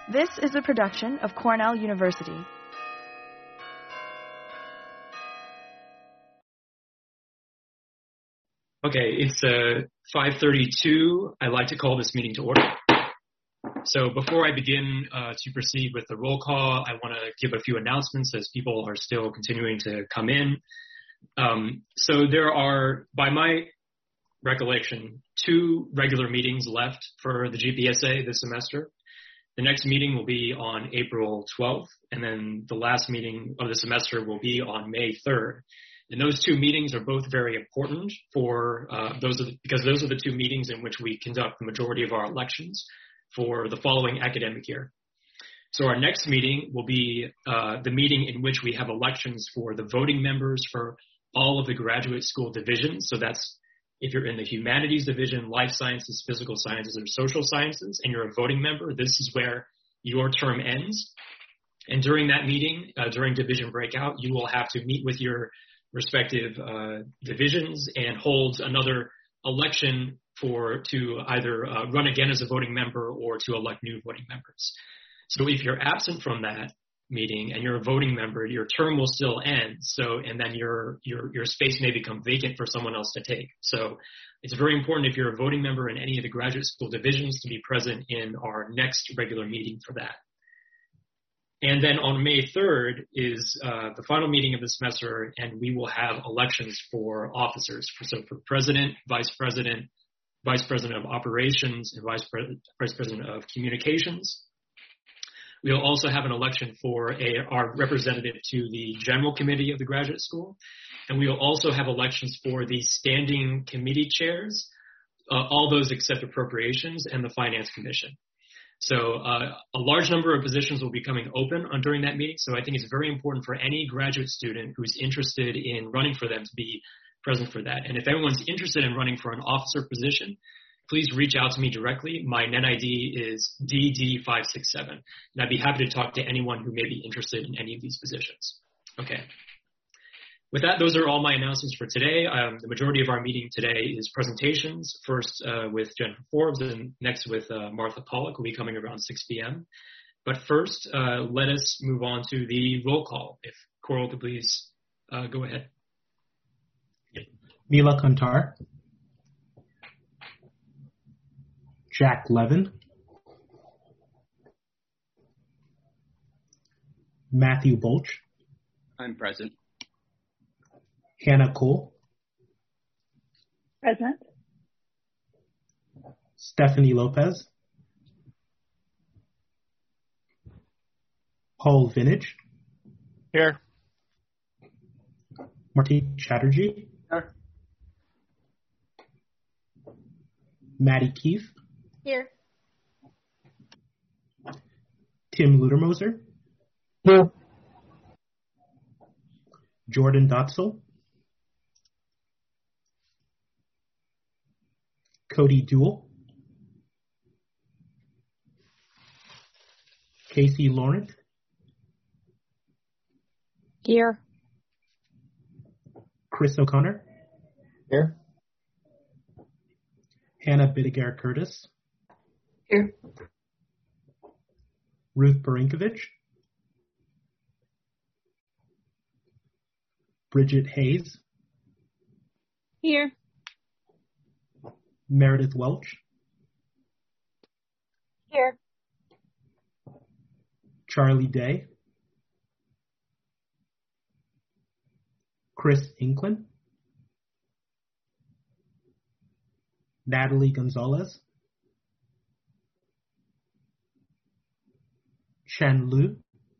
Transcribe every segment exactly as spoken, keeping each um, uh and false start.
This is a production of Cornell University. Okay, it's uh, five thirty-two. I'd like to call this meeting to order. So before I begin uh, to proceed with the roll call, I want to give a few announcements as people are still continuing to come in. Um, so there are, by my recollection, two regular meetings left for the G P S A this semester. The next meeting will be on April twelfth, and then the last meeting of the semester will be on May third. And those two meetings are both very important for uh, those are the, because those are the two meetings in which we conduct the majority of our elections for the following academic year. So our next meeting will be uh, the meeting in which we have elections for the voting members for all of the graduate school divisions. So that's if you're in the humanities division, life sciences, physical sciences, or social sciences, and you're a voting member, this is where your term ends. And during that meeting, uh, during division breakout, you will have to meet with your respective uh, divisions and hold another election for to either uh, run again as a voting member or to elect new voting members. So if you're absent from that meeting and you're a voting member, your term will still end. So and then your your your space may become vacant for someone else to take. So it's very important if you're a voting member in any of the graduate school divisions to be present in our next regular meeting for that. And then on May third is uh, the final meeting of the semester, and we will have elections for officers. So for president, vice president, vice president of operations, and vice, pre- vice president of communications. We'll also have an election for a, our representative to the general committee of the graduate school. And we will also have elections for the standing committee chairs, uh, all those except appropriations, and the finance commission. So uh, a large number of positions will be coming open on, during that meeting. So I think it's very important for any graduate student who's interested in running for them to be present for that. And if anyone's interested in running for an officer position, please reach out to me directly. My N I D is D D five six seven. And I'd be happy to talk to anyone who may be interested in any of these positions. Okay. With that, those are all my announcements for today. Um, the majority of our meeting today is presentations, first uh, with Jennifer Forbes and next with uh, Martha Pollock, who will be coming around six p.m. But first, uh, let us move on to the roll call. If Coral could please uh, go ahead. Mila Kantar, Jack Levin, Matthew Bolch. I'm present. Hannah Cole. Present. Stephanie Lopez. Paul Vinage. Here. Marty Chatterjee. Here. Maddie Keefe. Here. Tim Ludermoser. Here. Jordan Dotzel. Cody Duell. Casey Lawrence. Here. Chris O'Connor. Here. Hannah Bidiger Curtis. Here. Ruth Barinkovich. Bridget Hayes. Here. Meredith Welch. Here. Charlie Day. Chris Inklin. Natalie Gonzalez. Chen Lu.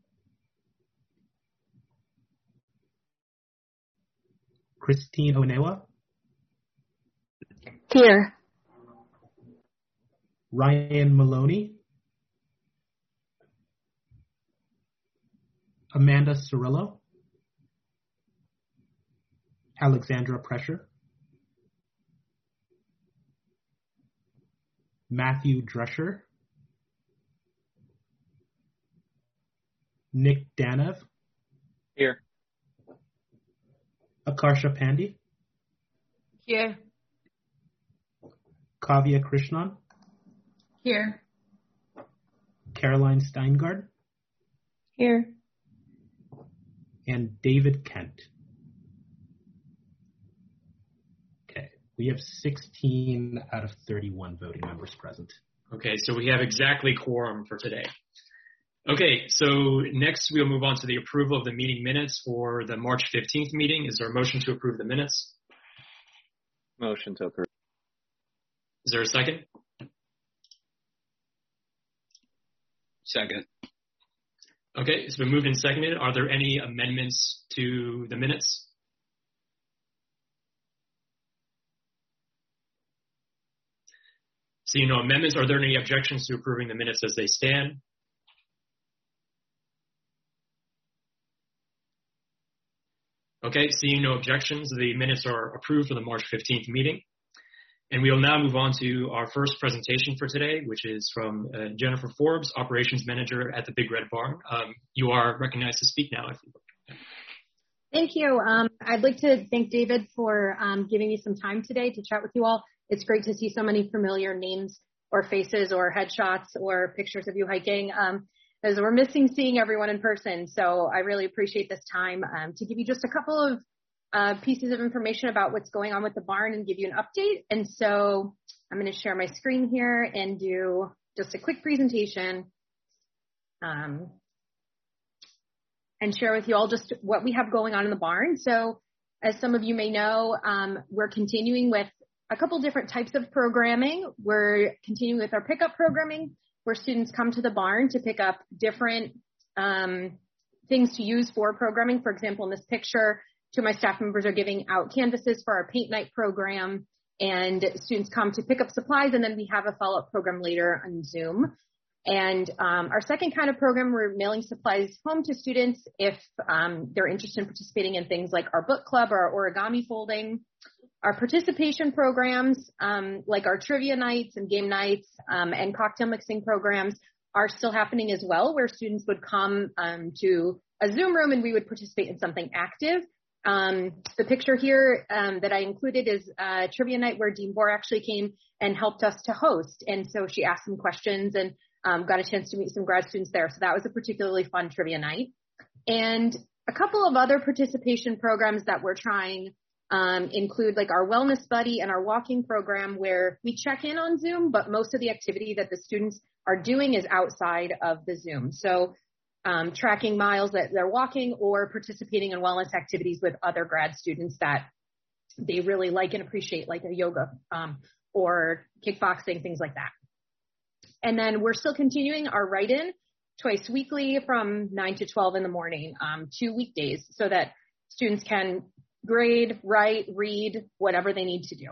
Christine Onewa. Here. Ryan Maloney. Amanda Cirillo. Alexandra Pressure. Matthew Drescher. Nick Danev. Here. Akarsha Pandey. Here. Kavya Krishnan. Here. Caroline Steingard, Here. and David Kent. Okay, we have sixteen out of thirty-one voting members present. Okay, so we have exactly quorum for today. Okay, so next we'll move on to the approval of the meeting minutes for the March fifteenth meeting. Is there a motion to approve the minutes? Motion to approve. Is there a second? Second. Okay, it's been moved and seconded. Are there any amendments to the minutes? Seeing no amendments, are there any objections to approving the minutes as they stand? Okay, seeing no objections, the minutes are approved for the March fifteenth meeting. And we will now move on to our first presentation for today, which is from uh, Jennifer Forbes, Operations Manager at the Big Red Barn. Um, you are recognized to speak now. If you would. Thank you. Um, I'd like to thank David for um, giving me some time today to chat with you all. It's great to see so many familiar names or faces or headshots or pictures of you hiking, um, as we're missing seeing everyone in person. So I really appreciate this time um, to give you just a couple of uh, pieces of information about what's going on with the barn and give you an update. And so I'm going to share my screen here and do just a quick presentation um, and share with you all just what we have going on in the barn. So as some of you may know, um, we're continuing with a couple different types of programming. We're continuing with our pickup programming, where students come to the barn to pick up different um, things to use for programming. For example, in this picture, two of my staff members are giving out canvases for our paint night program, and students come to pick up supplies, and then we have a follow-up program later on Zoom. And um, our second kind of program, we're mailing supplies home to students if um, they're interested in participating in things like our book club or our origami folding. Our participation programs, um, like our trivia nights and game nights um, and cocktail mixing programs, are still happening as well, where students would come um, to a Zoom room and we would participate in something active. Um, the picture here um, that I included is a trivia night where Dean Bohr actually came and helped us to host. And so she asked some questions and um, got a chance to meet some grad students there. So that was a particularly fun trivia night. And a couple of other participation programs that we're trying Um, include like our Wellness Buddy and our walking program, where we check in on Zoom, but most of the activity that the students are doing is outside of the Zoom. So um, tracking miles that they're walking or participating in wellness activities with other grad students that they really like and appreciate, like a yoga um, or kickboxing, things like that. And then we're still continuing our write-in twice weekly from nine to twelve in the morning, um, two weekdays, so that students can grade, write, read, whatever they need to do.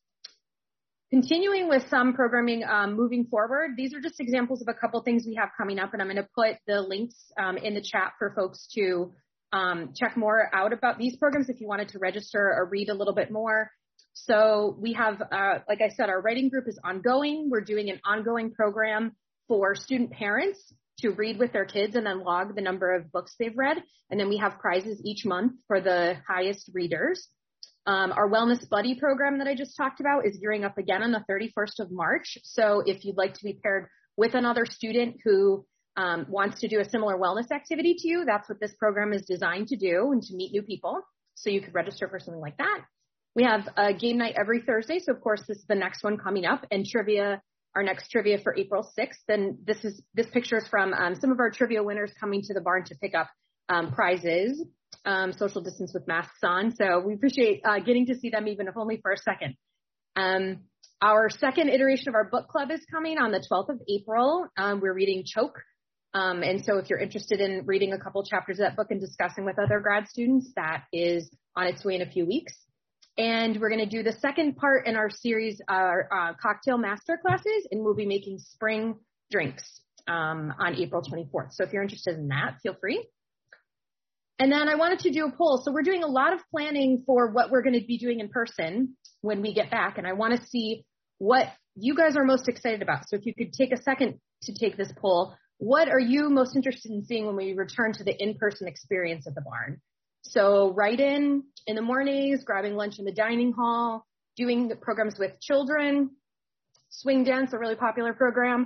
Continuing with some programming um, moving forward, these are just examples of a couple things we have coming up, and I'm going to put the links um, in the chat for folks to um, check more out about these programs if you wanted to register or read a little bit more. So we have, uh, like I said, our writing group is ongoing. We're doing an ongoing program for student parents to read with their kids and then log the number of books they've read. And then we have prizes each month for the highest readers. Um, our Wellness Buddy program that I just talked about is gearing up again on the thirty-first of March. So if you'd like to be paired with another student who um, wants to do a similar wellness activity to you, that's what this program is designed to do, and to meet new people. So you could register for something like that. We have a game night every Thursday. So of course, this is the next one coming up, and trivia, our next trivia for April sixth. And this is, this picture is from um, some of our trivia winners coming to the barn to pick up um, prizes, um, social distance with masks on. So we appreciate uh, getting to see them, even if only for a second. Um, our second iteration of our book club is coming on the twelfth of April. Um, we're reading Choke. Um, and so if you're interested in reading a couple chapters of that book and discussing with other grad students, that is on its way in a few weeks. And we're going to do the second part in our series, our uh, cocktail master classes, and we'll be making spring drinks um, on April twenty-fourth. So if you're interested in that, feel free. And then I wanted to do a poll. So we're doing a lot of planning for what we're going to be doing in person when we get back. And I want to see what you guys are most excited about. So if you could take a second to take this poll, what are you most interested in seeing when we return to the in-person experience at the barn? So write in in the mornings, grabbing lunch in the dining hall, doing the programs with children, swing dance, a really popular program,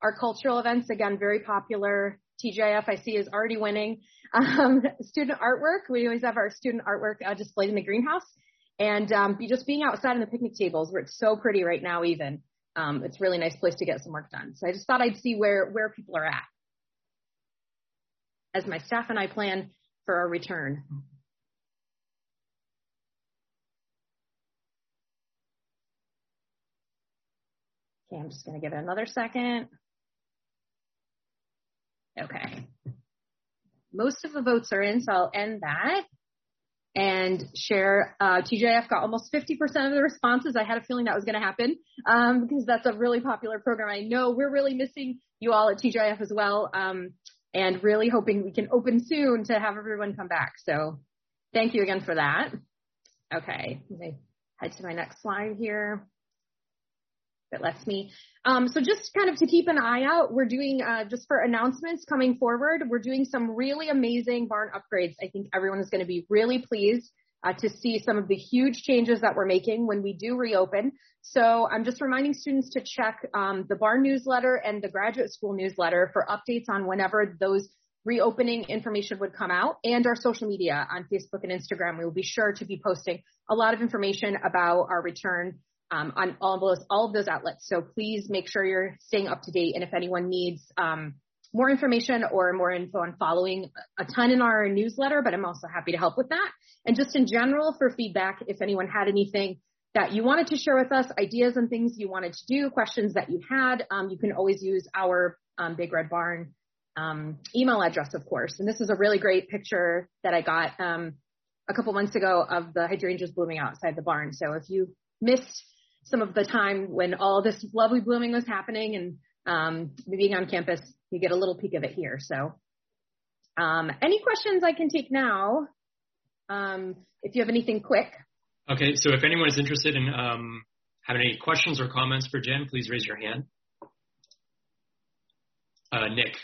Our cultural events, again, very popular. T G I F I see is already winning. Um, student artwork, we always have our student artwork uh, displayed in the greenhouse. And um, be just being outside on the picnic tables where it's so pretty right now even. Um, it's a really nice place to get some work done. So I just thought I'd see where, where people are at as my staff and I plan for our return. Okay, I'm just going to give it another second. Okay. Most of the votes are in, so I'll end that and share. Uh, T G I F got almost fifty percent of the responses. I had a feeling that was going to happen um, because that's a really popular program. I know we're really missing you all at T G I F as well, um, and really hoping we can open soon to have everyone come back. So thank you again for that. Okay, let me head to my next slide here. That lets me. Um, so just kind of to keep an eye out, we're doing, uh, just for announcements coming forward, we're doing some really amazing barn upgrades. I think everyone is going to be really pleased uh, to see some of the huge changes that we're making when we do reopen. So I'm just reminding students to check um, the barn newsletter and the graduate school newsletter for updates on whenever those reopening information would come out, and our social media on Facebook and Instagram. We will be sure to be posting a lot of information about our return Um, on all of those, all of those outlets. So please make sure you're staying up to date. And if anyone needs um, more information or more info on following, a ton in our newsletter, but I'm also happy to help with that. And just in general for feedback, if anyone had anything that you wanted to share with us, ideas and things you wanted to do, questions that you had, um, you can always use our um, Big Red Barn um, email address, of course. And this is a really great picture that I got um, a couple months ago of the hydrangeas blooming outside the barn. So if you missed some of the time when all this lovely blooming was happening and um, being on campus, you get a little peek of it here. So um, any questions I can take now, um, if you have anything quick. Okay, so if anyone is interested in um, having any questions or comments for Jen, please raise your hand. Uh, Nick.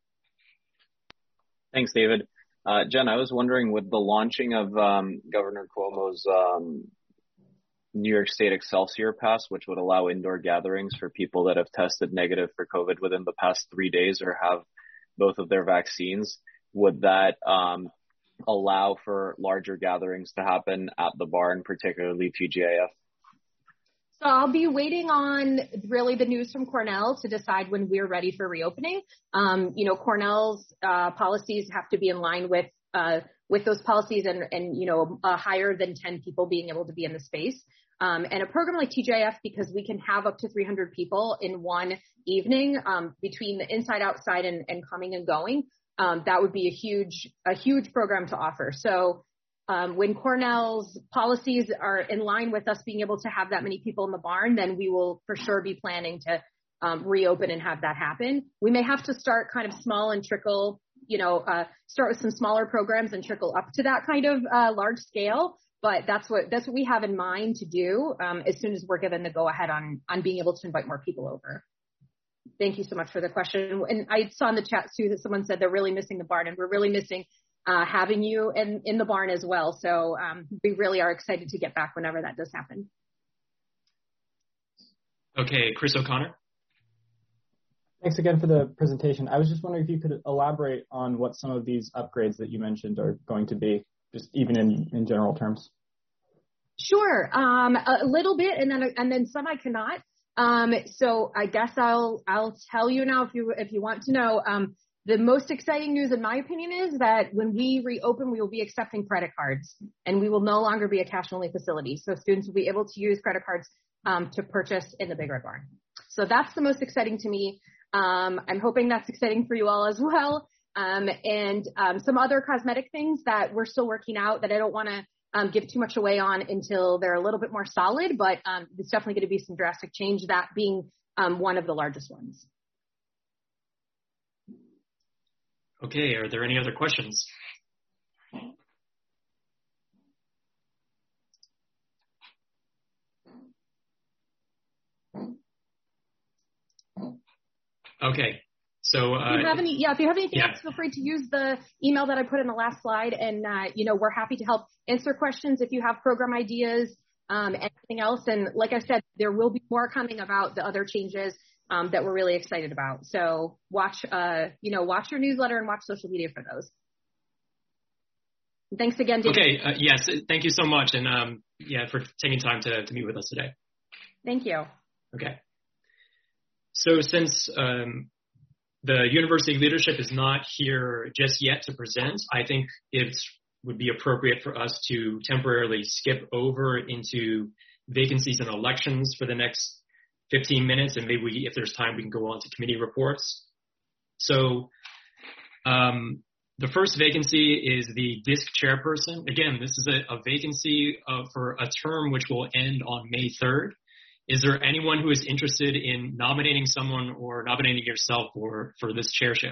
Thanks, David. Uh, Jen, I was wondering, with the launching of um, Governor Cuomo's um, New York State Excelsior Pass, which would allow indoor gatherings for people that have tested negative for COVID within the past three days or have both of their vaccines, would that um, allow for larger gatherings to happen at the barn, particularly T G I F? So I'll be waiting on really the news from Cornell to decide when we're ready for reopening. Um, you know, Cornell's uh, policies have to be in line with uh, with those policies and, and you know, uh, higher than ten people being able to be in the space. Um, and a program like T G I F, because we can have up to three hundred people in one evening um, between the inside, outside, and, and coming and going, um, that would be a huge, a huge program to offer. So um, when Cornell's policies are in line with us being able to have that many people in the barn, then we will for sure be planning to um, reopen and have that happen. We may have to start kind of small and trickle, you know, uh, start with some smaller programs and trickle up to that kind of uh, large scale. But that's what that's what we have in mind to do um, as soon as we're given the go-ahead on on being able to invite more people over. Thank you so much for the question. And I saw in the chat, too, that someone said they're really missing the barn, and we're really missing uh, having you in, in the barn as well. So um, we really are excited to get back whenever that does happen. Okay, Chris O'Connor. Thanks again for the presentation. I was just wondering if you could elaborate on what some of these upgrades that you mentioned are going to be, just even in, in general terms. Sure, um, a little bit, and then and then some I cannot. Um, so I guess I'll I'll tell you now if you if you want to know. Um, the most exciting news, in my opinion, is that when we reopen, we will be accepting credit cards, and we will no longer be a cash-only facility. So students will be able to use credit cards um, to purchase in the Big Red Barn. So that's the most exciting to me. Um, I'm hoping that's exciting for you all as well. Um, and um, some other cosmetic things that we're still working out that I don't want to um, give too much away on until they're a little bit more solid, but um, it's definitely going to be some drastic change, that being um, one of the largest ones. Okay, are there any other questions? Okay. So, uh, if you have any, yeah, if you have anything yeah. else, feel free to use the email that I put in the last slide. And, uh, you know, we're happy to help answer questions if you have program ideas, um, anything else. And like I said, there will be more coming about the other changes um, that we're really excited about. So watch, uh, you know, watch your newsletter and watch social media for those. And thanks again, David. Okay. Uh, yes. Thank you so much. And um, yeah, for taking time to, to meet with us today. Thank you. Okay. So since um, the university leadership is not here just yet to present, I think it would be appropriate for us to temporarily skip over into vacancies and elections for the next fifteen minutes, and maybe we, if there's time, we can go on to committee reports. So um, the first vacancy is the D I S C chairperson. Again, this is a, a vacancy uh, for a term which will end on May third. Is there anyone who is interested in nominating someone or nominating yourself for, for this chairship?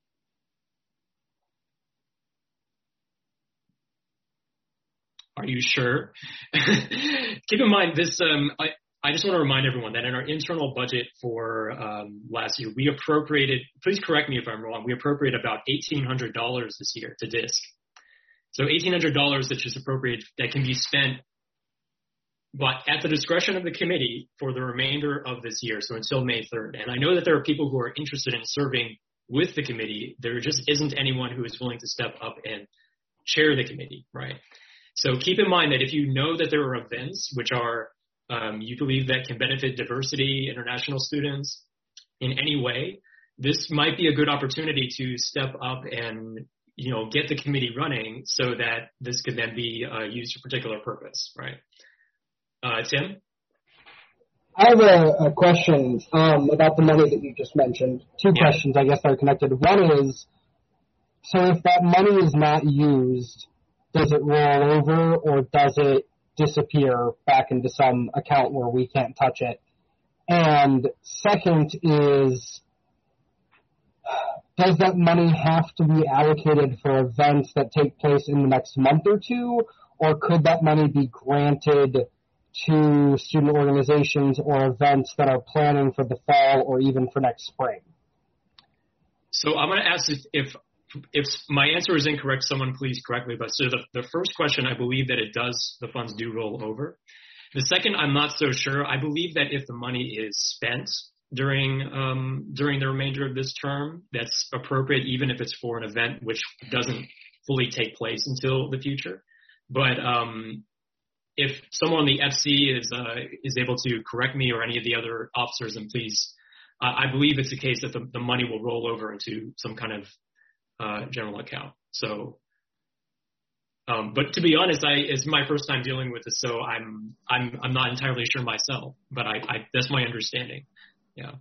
Are you sure? Keep in mind this, um, I, I just want to remind everyone that in our internal budget for um, last year, we appropriated, please correct me if I'm wrong, we appropriated about eighteen hundred dollars this year to D I S C. So eighteen hundred dollars that is appropriated that can be spent but at the discretion of the committee for the remainder of this year, so until May third. And I know that there are people who are interested in serving with the committee. There just isn't anyone who is willing to step up and chair the committee, right? So keep in mind that if you know that there are events which are Um, you believe that can benefit diversity, international students in any way, this might be a good opportunity to step up and, you know, get the committee running so that this could then be uh, used for a particular purpose, right? Uh, Tim? I have a, a question um, about the money that you just mentioned. Two Yeah. questions, I guess, that are connected. One is, so if that money is not used, does it roll over or does it disappear back into some account where we can't touch it? And second is, does that money have to be allocated for events that take place in the next month or two, or could that money be granted to student organizations or events that are planning for the fall or even for next spring? So I'm going to ask if, if If my answer is incorrect, someone please correct me. But so the, the first question, I believe that it does, the funds do roll over. The second, I'm not so sure. I believe that if the money is spent during um, during the remainder of this term, that's appropriate, even if it's for an event which doesn't fully take place until the future. But um, if someone on the F C is uh, is able to correct me or any of the other officers, then please, uh, I believe it's the case that the, the money will roll over into some kind of Uh, general account. So, um, but to be honest, I it's my first time dealing with this, so I'm I'm I'm not entirely sure myself. But I, I that's my understanding. Yeah.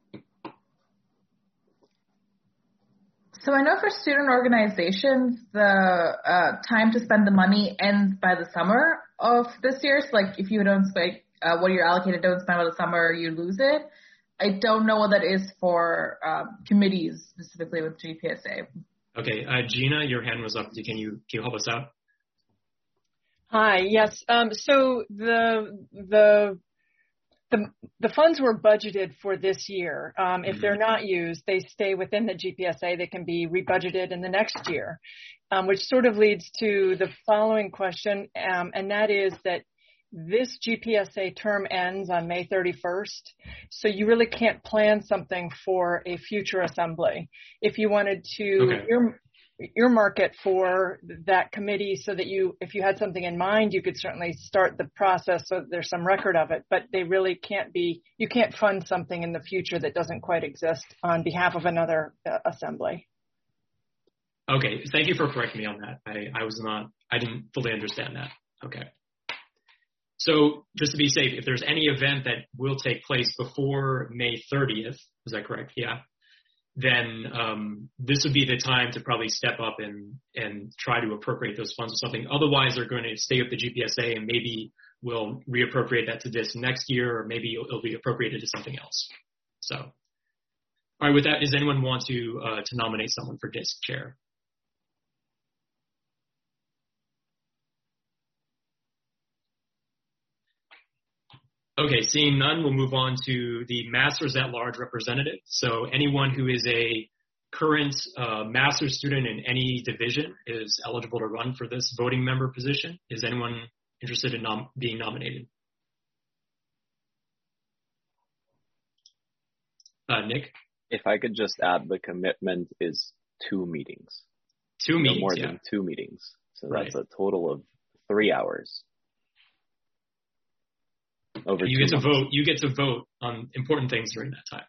So I know for student organizations, the uh, time to spend the money ends by the summer of this year. So like if you don't spend uh, what you're allocated, don't spend by the summer, you lose it. I don't know what that is for um, committees specifically with G P S A. Okay, uh, Gina, your hand was up. Can you can you help us out? Hi. Yes. Um, so the the the the funds were budgeted for this year. Um, Mm-hmm. If they're not used, they stay within the G P S A. They can be rebudgeted in the next year, um, which sort of leads to the following question, um, and that is that this G P S A term ends on May thirty-first, so you really can't plan something for a future assembly. If you wanted to Okay. earm, earmark it for that committee so that you, if you had something in mind, you could certainly start the process so that there's some record of it, but they really can't be, you can't fund something in the future that doesn't quite exist on behalf of another uh, assembly. Okay, thank you for correcting me on that. I, I was not, I didn't fully understand that. Okay. So just to be safe, if there's any event that will take place before May thirtieth, is that correct? Yeah. Then um, this would be the time to probably step up and, and try to appropriate those funds or something. Otherwise, they're going to stay with the G P S A and maybe we'll reappropriate that to D I S C next year, or maybe it'll, it'll be appropriated to something else. So, all right, with that, does anyone want to uh, to nominate someone for D I S C chair? Okay, seeing none, we'll move on to the Masters at Large representative. So anyone who is a current uh, master's student in any division is eligible to run for this voting member position. Is anyone interested in nom- being nominated? Uh, Nick? If I could just add, the commitment is two meetings. Two no meetings, more yeah. than two meetings. So Right. that's a total of three hours. Over You two get to months. vote. You get to vote on important things during that time.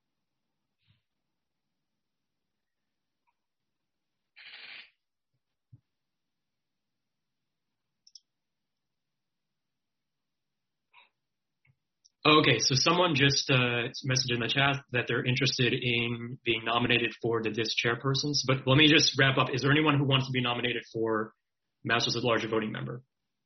Okay, so someone just uh, messaged in the chat that they're interested in being nominated for the D I S chairpersons. But let me just wrap up. Is there anyone who wants to be nominated for Masters at Large Voting Member?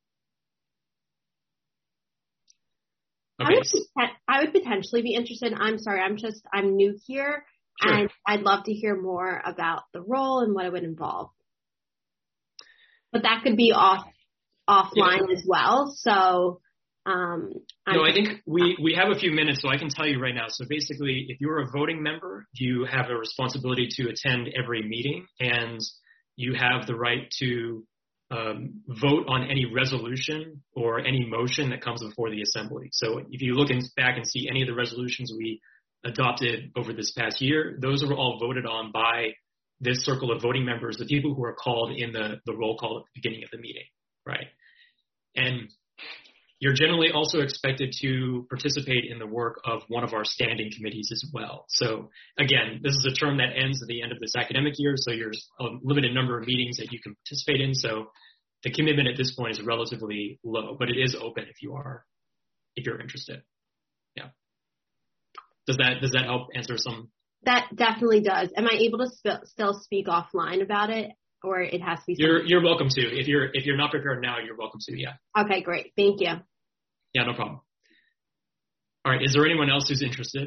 Okay. I would, I would potentially be interested. I'm sorry, I'm just, I'm new here, Sure. and I'd love to hear more about the role and what it would involve. But that could be off offline Yeah. as well. So, um, I'm No, I think we, we have a few minutes, so I can tell you right now. So basically, if you're a voting member, you have a responsibility to attend every meeting, and you have the right to um, vote on any resolution or any motion that comes before the assembly. So if you look in, back and see any of the resolutions we adopted over this past year, those were all voted on by this circle of voting members, the people who are called in the, the roll call at the beginning of the meeting, right? And you're generally also expected to participate in the work of one of our standing committees as well. So again, this is a term that ends at the end of this academic year, so there's a limited number of meetings that you can participate in. So the commitment at this point is relatively low, but it is open if you are, if you're interested. Yeah. Does that, does that help answer some? That definitely does. Am I able to sp- still speak offline about it, or it has to be? You're, you're welcome to. If you're, if you're not prepared now, you're welcome to, yeah. Okay, great. Thank you. Yeah, no problem. All right, is there anyone else who's interested?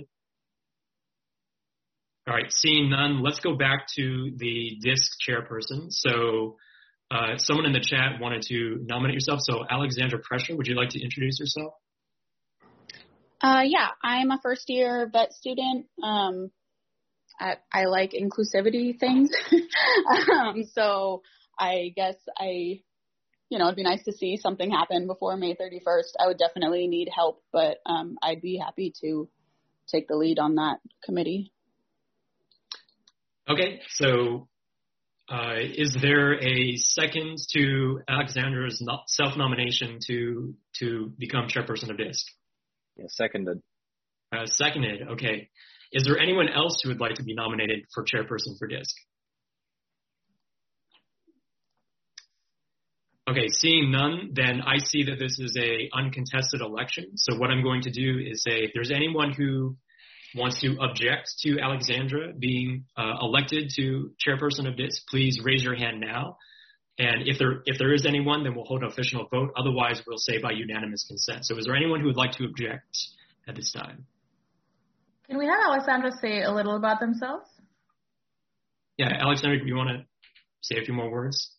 All right, seeing none, let's go back to the D I S C chairperson. So uh, someone in the chat wanted to nominate yourself. So Alexandra Pressure, would you like to introduce yourself? Uh, yeah, I'm a first year vet student. Um, I, I like inclusivity things. um, so I guess I, you know, it'd be nice to see something happen before May thirty-first. I would definitely need help, but um, I'd be happy to take the lead on that committee. Okay, so uh, is there a second to Alexandra's no- self-nomination to to become chairperson of D I S C? Yeah, seconded. Uh, seconded, okay. Is there anyone else who would like to be nominated for chairperson for D I S C? Okay, seeing none, then I see that this is a uncontested election. So what I'm going to do is say if there's anyone who wants to object to Alexandra being uh, elected to chairperson of D I S C, please raise your hand now. And if there if there is anyone, then we'll hold an official vote. Otherwise, we'll say by unanimous consent. So is there anyone who would like to object at this time? Can we have Alexandra say a little about themselves? Yeah, Alexandra, you want to say a few more words?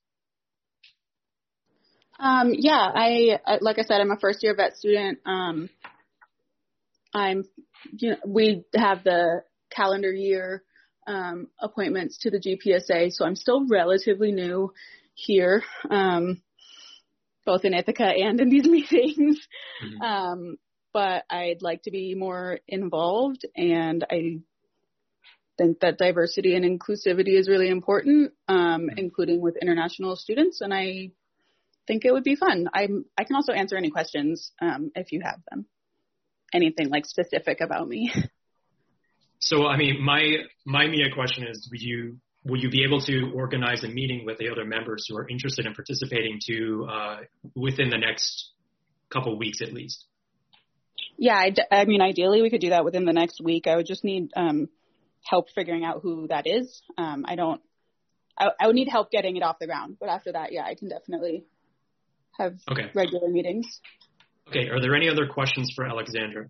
Um, yeah, I, I, like I said, I'm a first year vet student. Um, I'm, you know, we have the calendar year, um, appointments to the G P S A. So I'm still relatively new here, um, both in Ithaca and in these meetings. Mm-hmm. Um, but I'd like to be more involved, and I think that diversity and inclusivity is really important, um, including with international students. And I think it would be fun. I'm, I can also answer any questions um, if you have them. Anything like specific about me. So, I mean, my my immediate question is, would you will you be able to organize a meeting with the other members who are interested in participating to uh, within the next couple of weeks at least? Yeah, I, d- I mean, ideally we could do that within the next week. I would just need um, help figuring out who that is. Um, I don't. I, I would need help getting it off the ground, but after that, yeah, I can definitely have okay. regular meetings. Okay. Are there any other questions for Alexandra?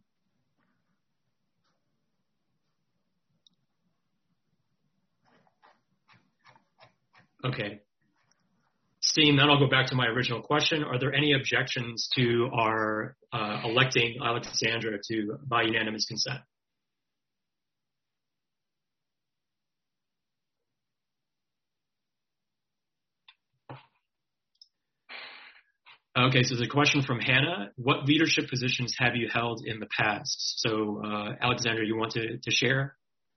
Okay. Seeing that, I'll go back to my original question. Are there any objections to our uh, electing Alexandra to by unanimous consent? Okay, so there's a question from Hannah. What leadership positions have you held in the past? So, uh, Alexandra, you want to, to share?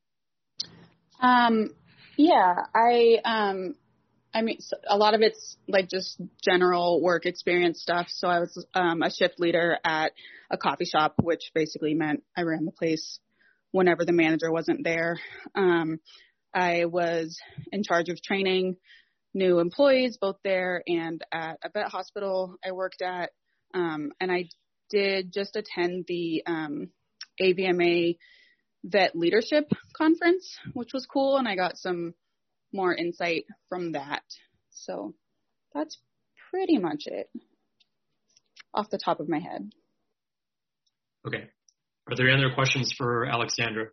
Um, yeah, I, um, I mean, a lot of it's like just general work experience stuff. So I was um, a shift leader at a coffee shop, which basically meant I ran the place whenever the manager wasn't there. Um, I was in charge of training new employees, both there and at a vet hospital I worked at. Um, and I did just attend the um, A V M A Vet Leadership Conference, which was cool. And I got some more insight from that. So that's pretty much it off the top of my head. Okay. Are there any other questions for Alexandra?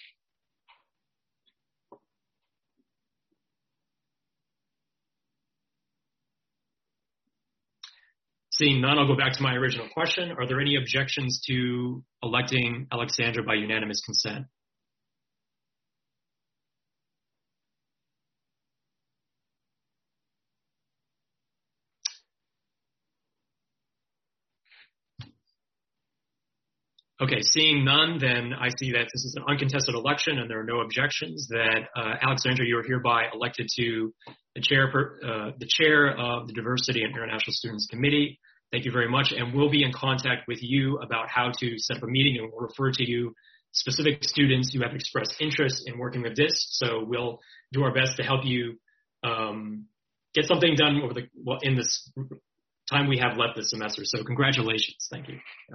Seeing none, I'll go back to my original question. Are there any objections to electing Alexandra by unanimous consent? Okay, seeing none, then I see that this is an uncontested election and there are no objections, that uh, Alexandra, you are hereby elected to the chair, uh, the chair of the Diversity and International Students Committee. Thank you very much, and we'll be in contact with you about how to set up a meeting, and we'll refer to you specific students who have expressed interest in working with this, so we'll do our best to help you um, get something done over the well, in this time we have left this semester. So congratulations. Thank you. Yeah.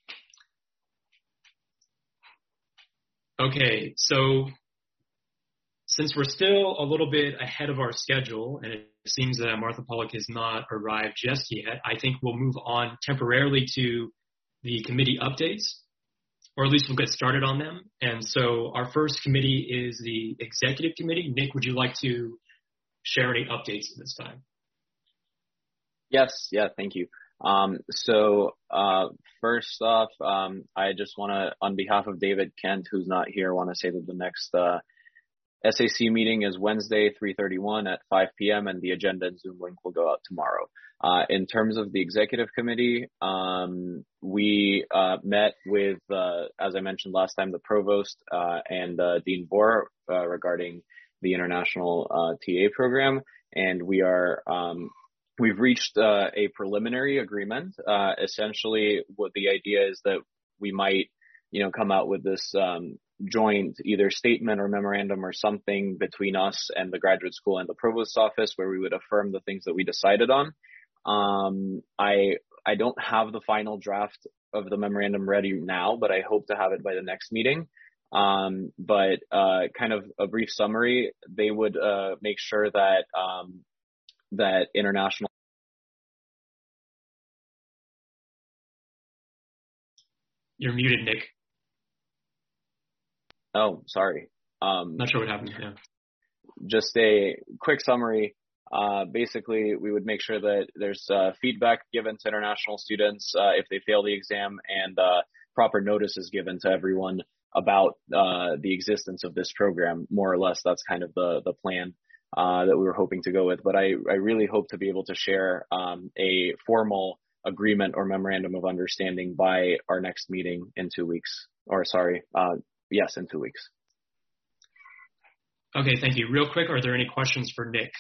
Okay, so since we're still a little bit ahead of our schedule, and it seems that Martha Pollock has not arrived just yet, I think we'll move on temporarily to the committee updates, or at least we'll get started on them. And so our first committee is the executive committee. Nick, would you like to share any updates at this time? Yes, yeah, thank you. Um, so, uh, first off, um, I just want to, on behalf of David Kent, who's not here, want to say that the next, uh, S A C meeting is Wednesday, three thirty-one at five p.m. and the agenda and Zoom link will go out tomorrow. Uh, in terms of the executive committee, um, we, uh, met with, uh, as I mentioned last time, the provost, uh, and, uh, Dean Bohr, uh, regarding the international, uh, T A program. And we are, um, We've reached uh, a preliminary agreement. Uh, essentially, what the idea is that we might, you know, come out with this um, joint either statement or memorandum or something between us and the graduate school and the provost's office, where we would affirm the things that we decided on. Um, I I don't have the final draft of the memorandum ready now, but I hope to have it by the next meeting. Um, but uh, kind of a brief summary, they would uh, make sure that um, that international. You're muted, Nick. Oh, sorry. Um, Not sure what happened. Yeah. Just a quick summary. Uh, basically, we would make sure that there's uh, feedback given to international students uh, if they fail the exam, and uh, proper notice is given to everyone about uh, the existence of this program. More or less, that's kind of the the plan uh, that we were hoping to go with. But I, I really hope to be able to share um, a formal agreement or memorandum of understanding by our next meeting in two weeks. Or sorry, uh, yes, in two weeks. Okay, thank you. Real quick, are there any questions for Nick?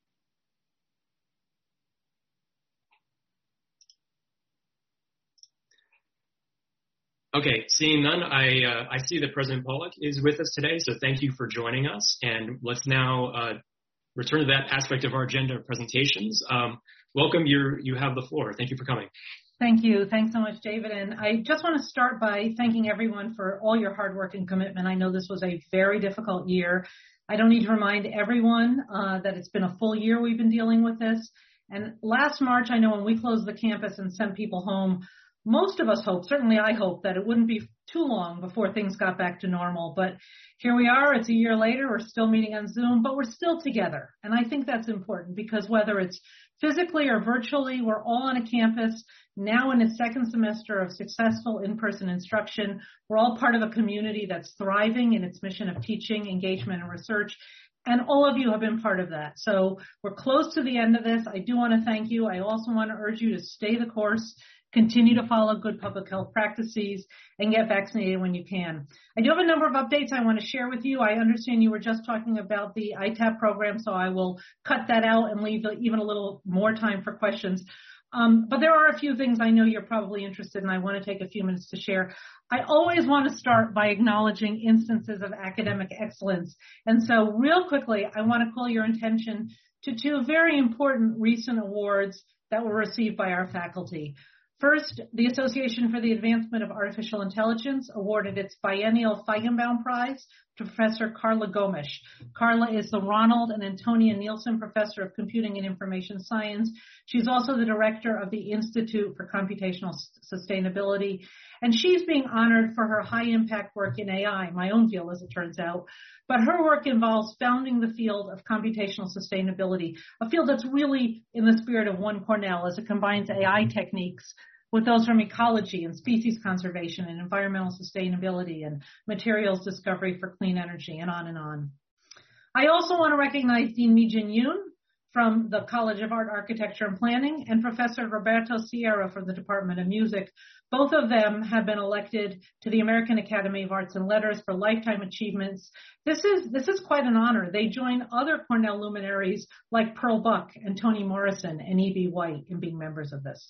Okay, seeing none, I uh, I see that President Pollock is with us today, so thank you for joining us. And let's now uh, return to that aspect of our agenda of presentations. Um, welcome, you you have the floor. Thank you for coming. Thank you. Thanks so much, David. And I just want to start by thanking everyone for all your hard work and commitment. I know this was a very difficult year. I don't need to remind everyone uh, that it's been a full year we've been dealing with this. And last March, I know when we closed the campus and sent people home, most of us hoped, certainly I hoped, that it wouldn't be too long before things got back to normal. But here we are. It's a year later. We're still meeting on Zoom, but we're still together. And I think that's important because whether it's physically or virtually, we're all on a campus now in a second semester of successful in-person instruction. We're all part of a community that's thriving in its mission of teaching, engagement, and research. And all of you have been part of that. So we're close to the end of this. I do want to thank you. I also want to urge you to stay the course, continue to follow good public health practices, and get vaccinated when you can. I do have a number of updates I want to share with you. I understand you were just talking about the I TAP program, so I will cut that out and leave even a little more time for questions. Um, but there are a few things I know you're probably interested in. I want to take a few minutes to share. I always want to start by acknowledging instances of academic excellence. And so real quickly, I want to call your attention to two very important recent awards that were received by our faculty. First, the Association for the Advancement of Artificial Intelligence awarded its biennial Feigenbaum Prize to Professor Carla Gomes. Carla is the Ronald and Antonia Nielsen Professor of Computing and Information Science. She's also the director of the Institute for Computational Sustainability, and she's being honored for her high-impact work in A I, my own field as it turns out. But her work involves founding the field of computational sustainability, a field that's really in the spirit of One Cornell as it combines A I techniques with those from ecology and species conservation and environmental sustainability and materials discovery for clean energy and on and on. I also want to recognize Dean Mi-Jin Yoon from the College of Art, Architecture, and Planning and Professor Roberto Sierra from the Department of Music. Both of them have been elected to the American Academy of Arts and Letters for lifetime achievements. This is, this is quite an honor. They join other Cornell luminaries like Pearl Buck and Toni Morrison and E B White in being members of this.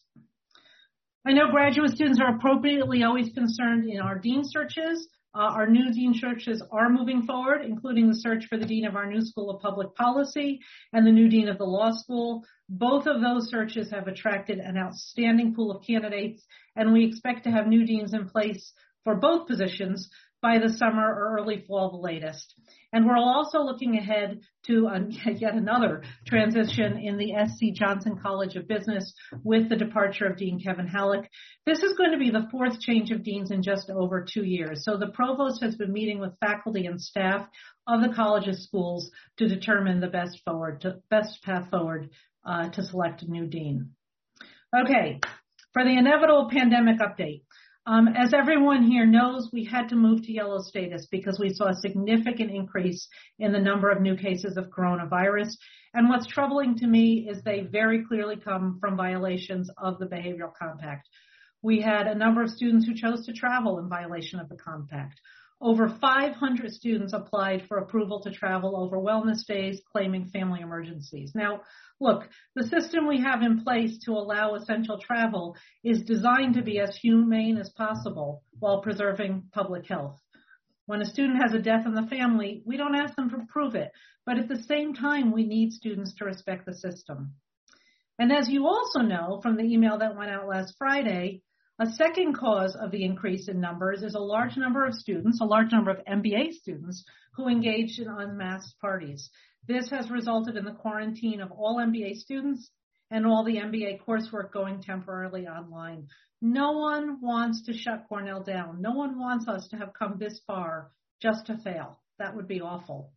I know graduate students are appropriately always concerned in our dean searches. Uh, our new dean searches are moving forward, including the search for the dean of our new School of Public Policy and the new dean of the law school. Both of those searches have attracted an outstanding pool of candidates, and we expect to have new deans in place for both positions by the summer or early fall, the latest. And we're also looking ahead to a, yet another transition in the S C Johnson College of Business with the departure of Dean Kevin Halleck. This is going to be the fourth change of deans in just over two years. So the provost has been meeting with faculty and staff of the college's schools to determine the best forward, to, best path forward uh, to select a new dean. Okay, for the inevitable pandemic update. Um, as everyone here knows, we had to move to yellow status because we saw a significant increase in the number of new cases of coronavirus. And what's troubling to me is they very clearly come from violations of the behavioral compact. We had a number of students who chose to travel in violation of the compact. Over five hundred students applied for approval to travel over wellness days, claiming family emergencies. Now, look, the system we have in place to allow essential travel is designed to be as humane as possible while preserving public health. When a student has a death in the family, we don't ask them to prove it, but at the same time, we need students to respect the system. And as you also know from the email that went out last Friday, a second cause of the increase in numbers is a large number of students, a large number of M B A students who engaged in unmasked parties. This has resulted in the quarantine of all M B A students and all the M B A coursework going temporarily online. No one wants to shut Cornell down. No one wants us to have come this far just to fail. That would be awful.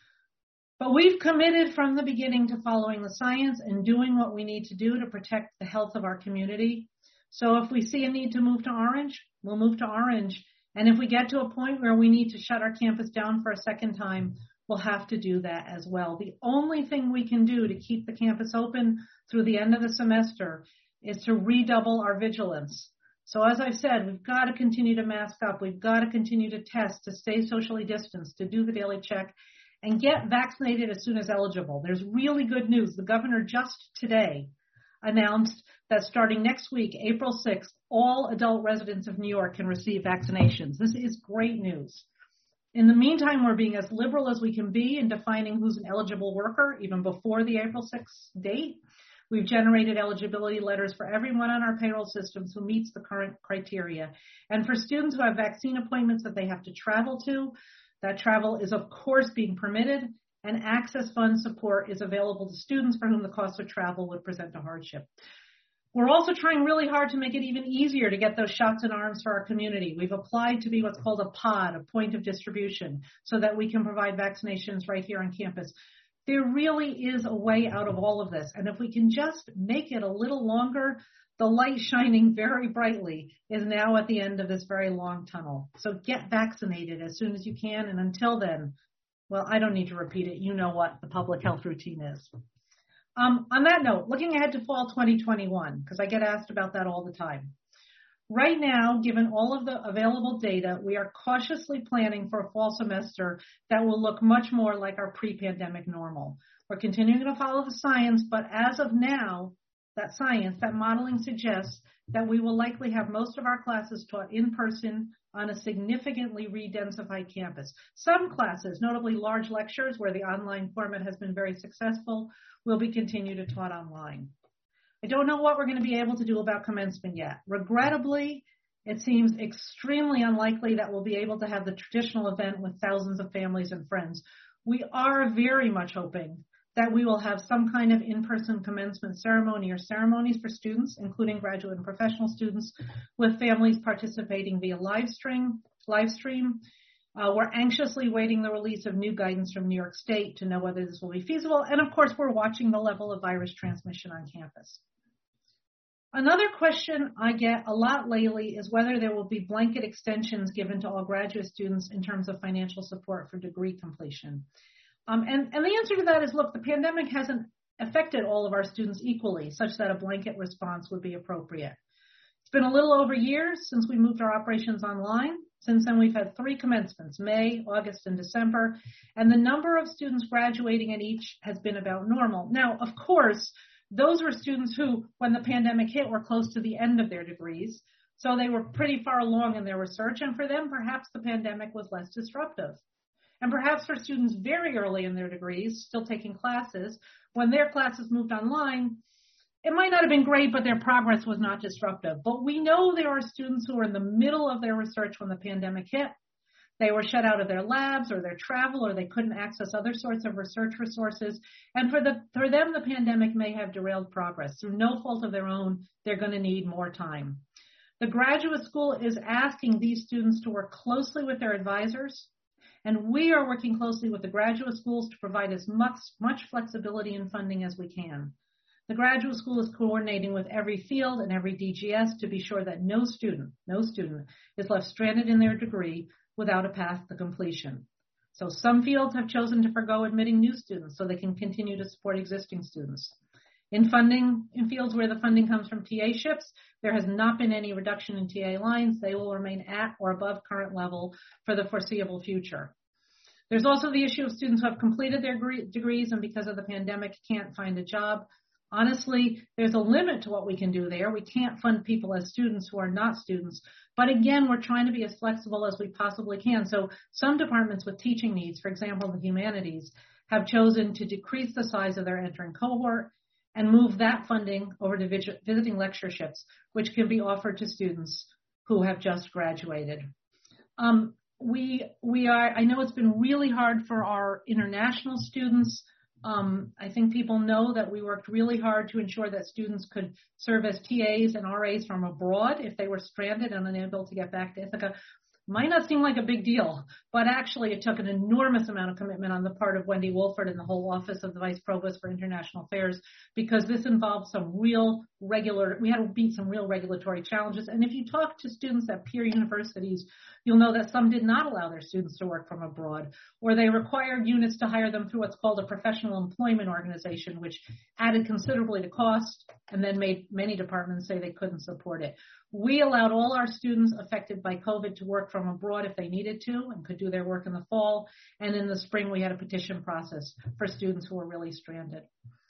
But we've committed from the beginning to following the science and doing what we need to do to protect the health of our community. So if we see a need to move to Orange, we'll move to Orange. And if we get to a point where we need to shut our campus down for a second time, we'll have to do that as well. The only thing we can do to keep the campus open through the end of the semester is to redouble our vigilance. So as I've said, we've got to continue to mask up. We've got to continue to test, to stay socially distanced, to do the daily check, and get vaccinated as soon as eligible. There's really good news. The governor just today announced that starting next week, April sixth, all adult residents of New York can receive vaccinations. This is great news. In the meantime, we're being as liberal as we can be in defining who's an eligible worker, even before the April sixth date. We've generated eligibility letters for everyone on our payroll systems who meets the current criteria. And for students who have vaccine appointments that they have to travel to, that travel is, of course, being permitted, and Access Fund support is available to students for whom the cost of travel would present a hardship. We're also trying really hard to make it even easier to get those shots in arms for our community. We've applied to be what's called a pod, a point of distribution, so that we can provide vaccinations right here on campus. There really is a way out of all of this, and if we can just make it a little longer, the light shining very brightly is now at the end of this very long tunnel. So get vaccinated as soon as you can, and until then, Well, I don't need to repeat it. You know what the public health routine is. Um, on that note, looking ahead to fall twenty twenty-one, because I get asked about that all the time. Right now, given all of the available data, we are cautiously planning for a fall semester that will look much more like our pre-pandemic normal. We're continuing to follow the science, but as of now, that science, that modeling suggests that we will likely have most of our classes taught in person on a significantly re-densified campus. Some classes, notably large lectures where the online format has been very successful, will be continued to taught online. I don't know what we're going to be able to do about commencement yet. Regrettably, it seems extremely unlikely that we'll be able to have the traditional event with thousands of families and friends. We are very much hoping that we will have some kind of in-person commencement ceremony or ceremonies for students, including graduate and professional students, with families participating via live stream. Live stream. Uh, we're anxiously waiting the release of new guidance from New York State to know whether this will be feasible. And of course, we're watching the level of virus transmission on campus. Another question I get a lot lately is whether there will be blanket extensions given to all graduate students in terms of financial support for degree completion. Um, and, and the answer to that is, look, the pandemic hasn't affected all of our students equally, such that a blanket response would be appropriate. It's been a little over a year since we moved our operations online. Since then, we've had three commencements, May, August, and December, and the number of students graduating at each has been about normal. Now, of course, those were students who, when the pandemic hit, were close to the end of their degrees, so they were pretty far along in their research, and for them, perhaps the pandemic was less disruptive. And perhaps for students very early in their degrees, still taking classes, when their classes moved online, it might not have been great, but their progress was not disruptive. But we know there are students who are in the middle of their research when the pandemic hit. They were shut out of their labs or their travel, or they couldn't access other sorts of research resources. And for the for them, the pandemic may have derailed progress. Through no fault of their own, they're going to need more time. The graduate school is asking these students to work closely with their advisors, and we are working closely with the graduate schools to provide as much, much flexibility in funding as we can. The graduate school is coordinating with every field and every D G S to be sure that no student, no student is left stranded in their degree without a path to completion. So some fields have chosen to forgo admitting new students so they can continue to support existing students. In funding, in fields where the funding comes from T A ships, there has not been any reduction in T A lines. They will remain at or above current level for the foreseeable future. There's also the issue of students who have completed their degrees and because of the pandemic can't find a job. Honestly, there's a limit to what we can do there. We can't fund people as students who are not students. But again, we're trying to be as flexible as we possibly can. So some departments with teaching needs, for example, the humanities, have chosen to decrease the size of their entering cohort and move that funding over to visiting lectureships, which can be offered to students who have just graduated. Um, we, we are, I know it's been really hard for our international students. Um, I think people know that we worked really hard to ensure that students could serve as T As and R As from abroad if they were stranded and unable to get back to Ithaca. Might not seem like a big deal, but actually it took an enormous amount of commitment on the part of Wendy Wolford and the whole Office of the Vice Provost for International Affairs, because this involved some real regular, we had to beat some real regulatory challenges. And if you talk to students at peer universities, you'll know that some did not allow their students to work from abroad, or they required units to hire them through what's called a professional employment organization, which added considerably to cost and then made many departments say they couldn't support it. We allowed all our students affected by COVID to work from abroad if they needed to and could do their work in the fall. And in the spring, we had a petition process for students who were really stranded.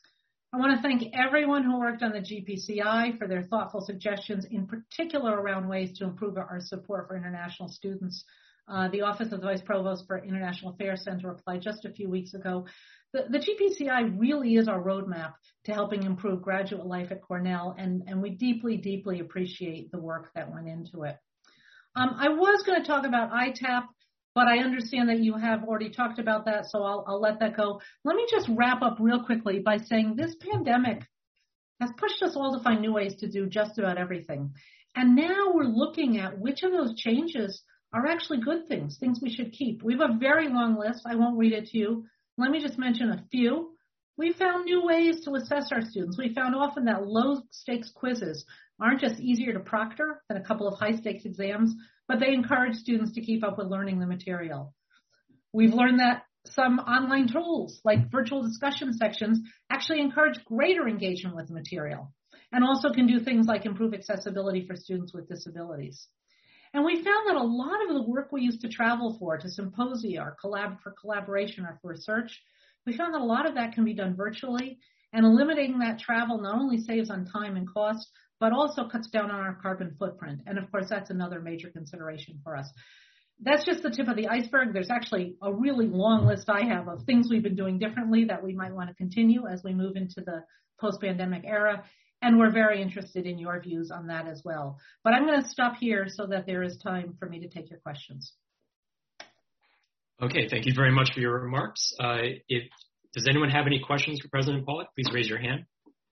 I want to thank everyone who worked on the G P C I for their thoughtful suggestions, in particular around ways to improve our support for international students. Uh, the Office of the Vice Provost for International Affairs Center replied just a few weeks ago. The, the G P C I really is our roadmap to helping improve graduate life at Cornell, and, and we deeply, deeply appreciate the work that went into it. Um, I was going to talk about I TAP, but I understand that you have already talked about that, so I'll, I'll let that go. Let me just wrap up real quickly by saying this pandemic has pushed us all to find new ways to do just about everything. And now we're looking at which of those changes are actually good things, things we should keep. We have a very long list. I won't read it to you. Let me just mention a few. We found new ways to assess our students. We found often that low-stakes quizzes aren't just easier to proctor than a couple of high-stakes exams, but they encourage students to keep up with learning the material. We've learned that some online tools like virtual discussion sections actually encourage greater engagement with the material, and also can do things like improve accessibility for students with disabilities. And we found that a lot of the work we used to travel for, to symposia or collab for collaboration or for research, we found that a lot of that can be done virtually, and eliminating that travel not only saves on time and cost, but also cuts down on our carbon footprint. And of course, that's another major consideration for us. That's just the tip of the iceberg. There's actually a really long list I have of things we've been doing differently that we might want to continue as we move into the post-pandemic era. And we're very interested in your views on that as well. But I'm going to stop here so that there is time for me to take your questions. Okay, thank you very much for your remarks. Uh, if, does anyone have any questions for President Pollack? Please raise your hand.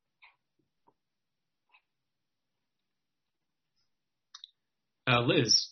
Uh, Liz.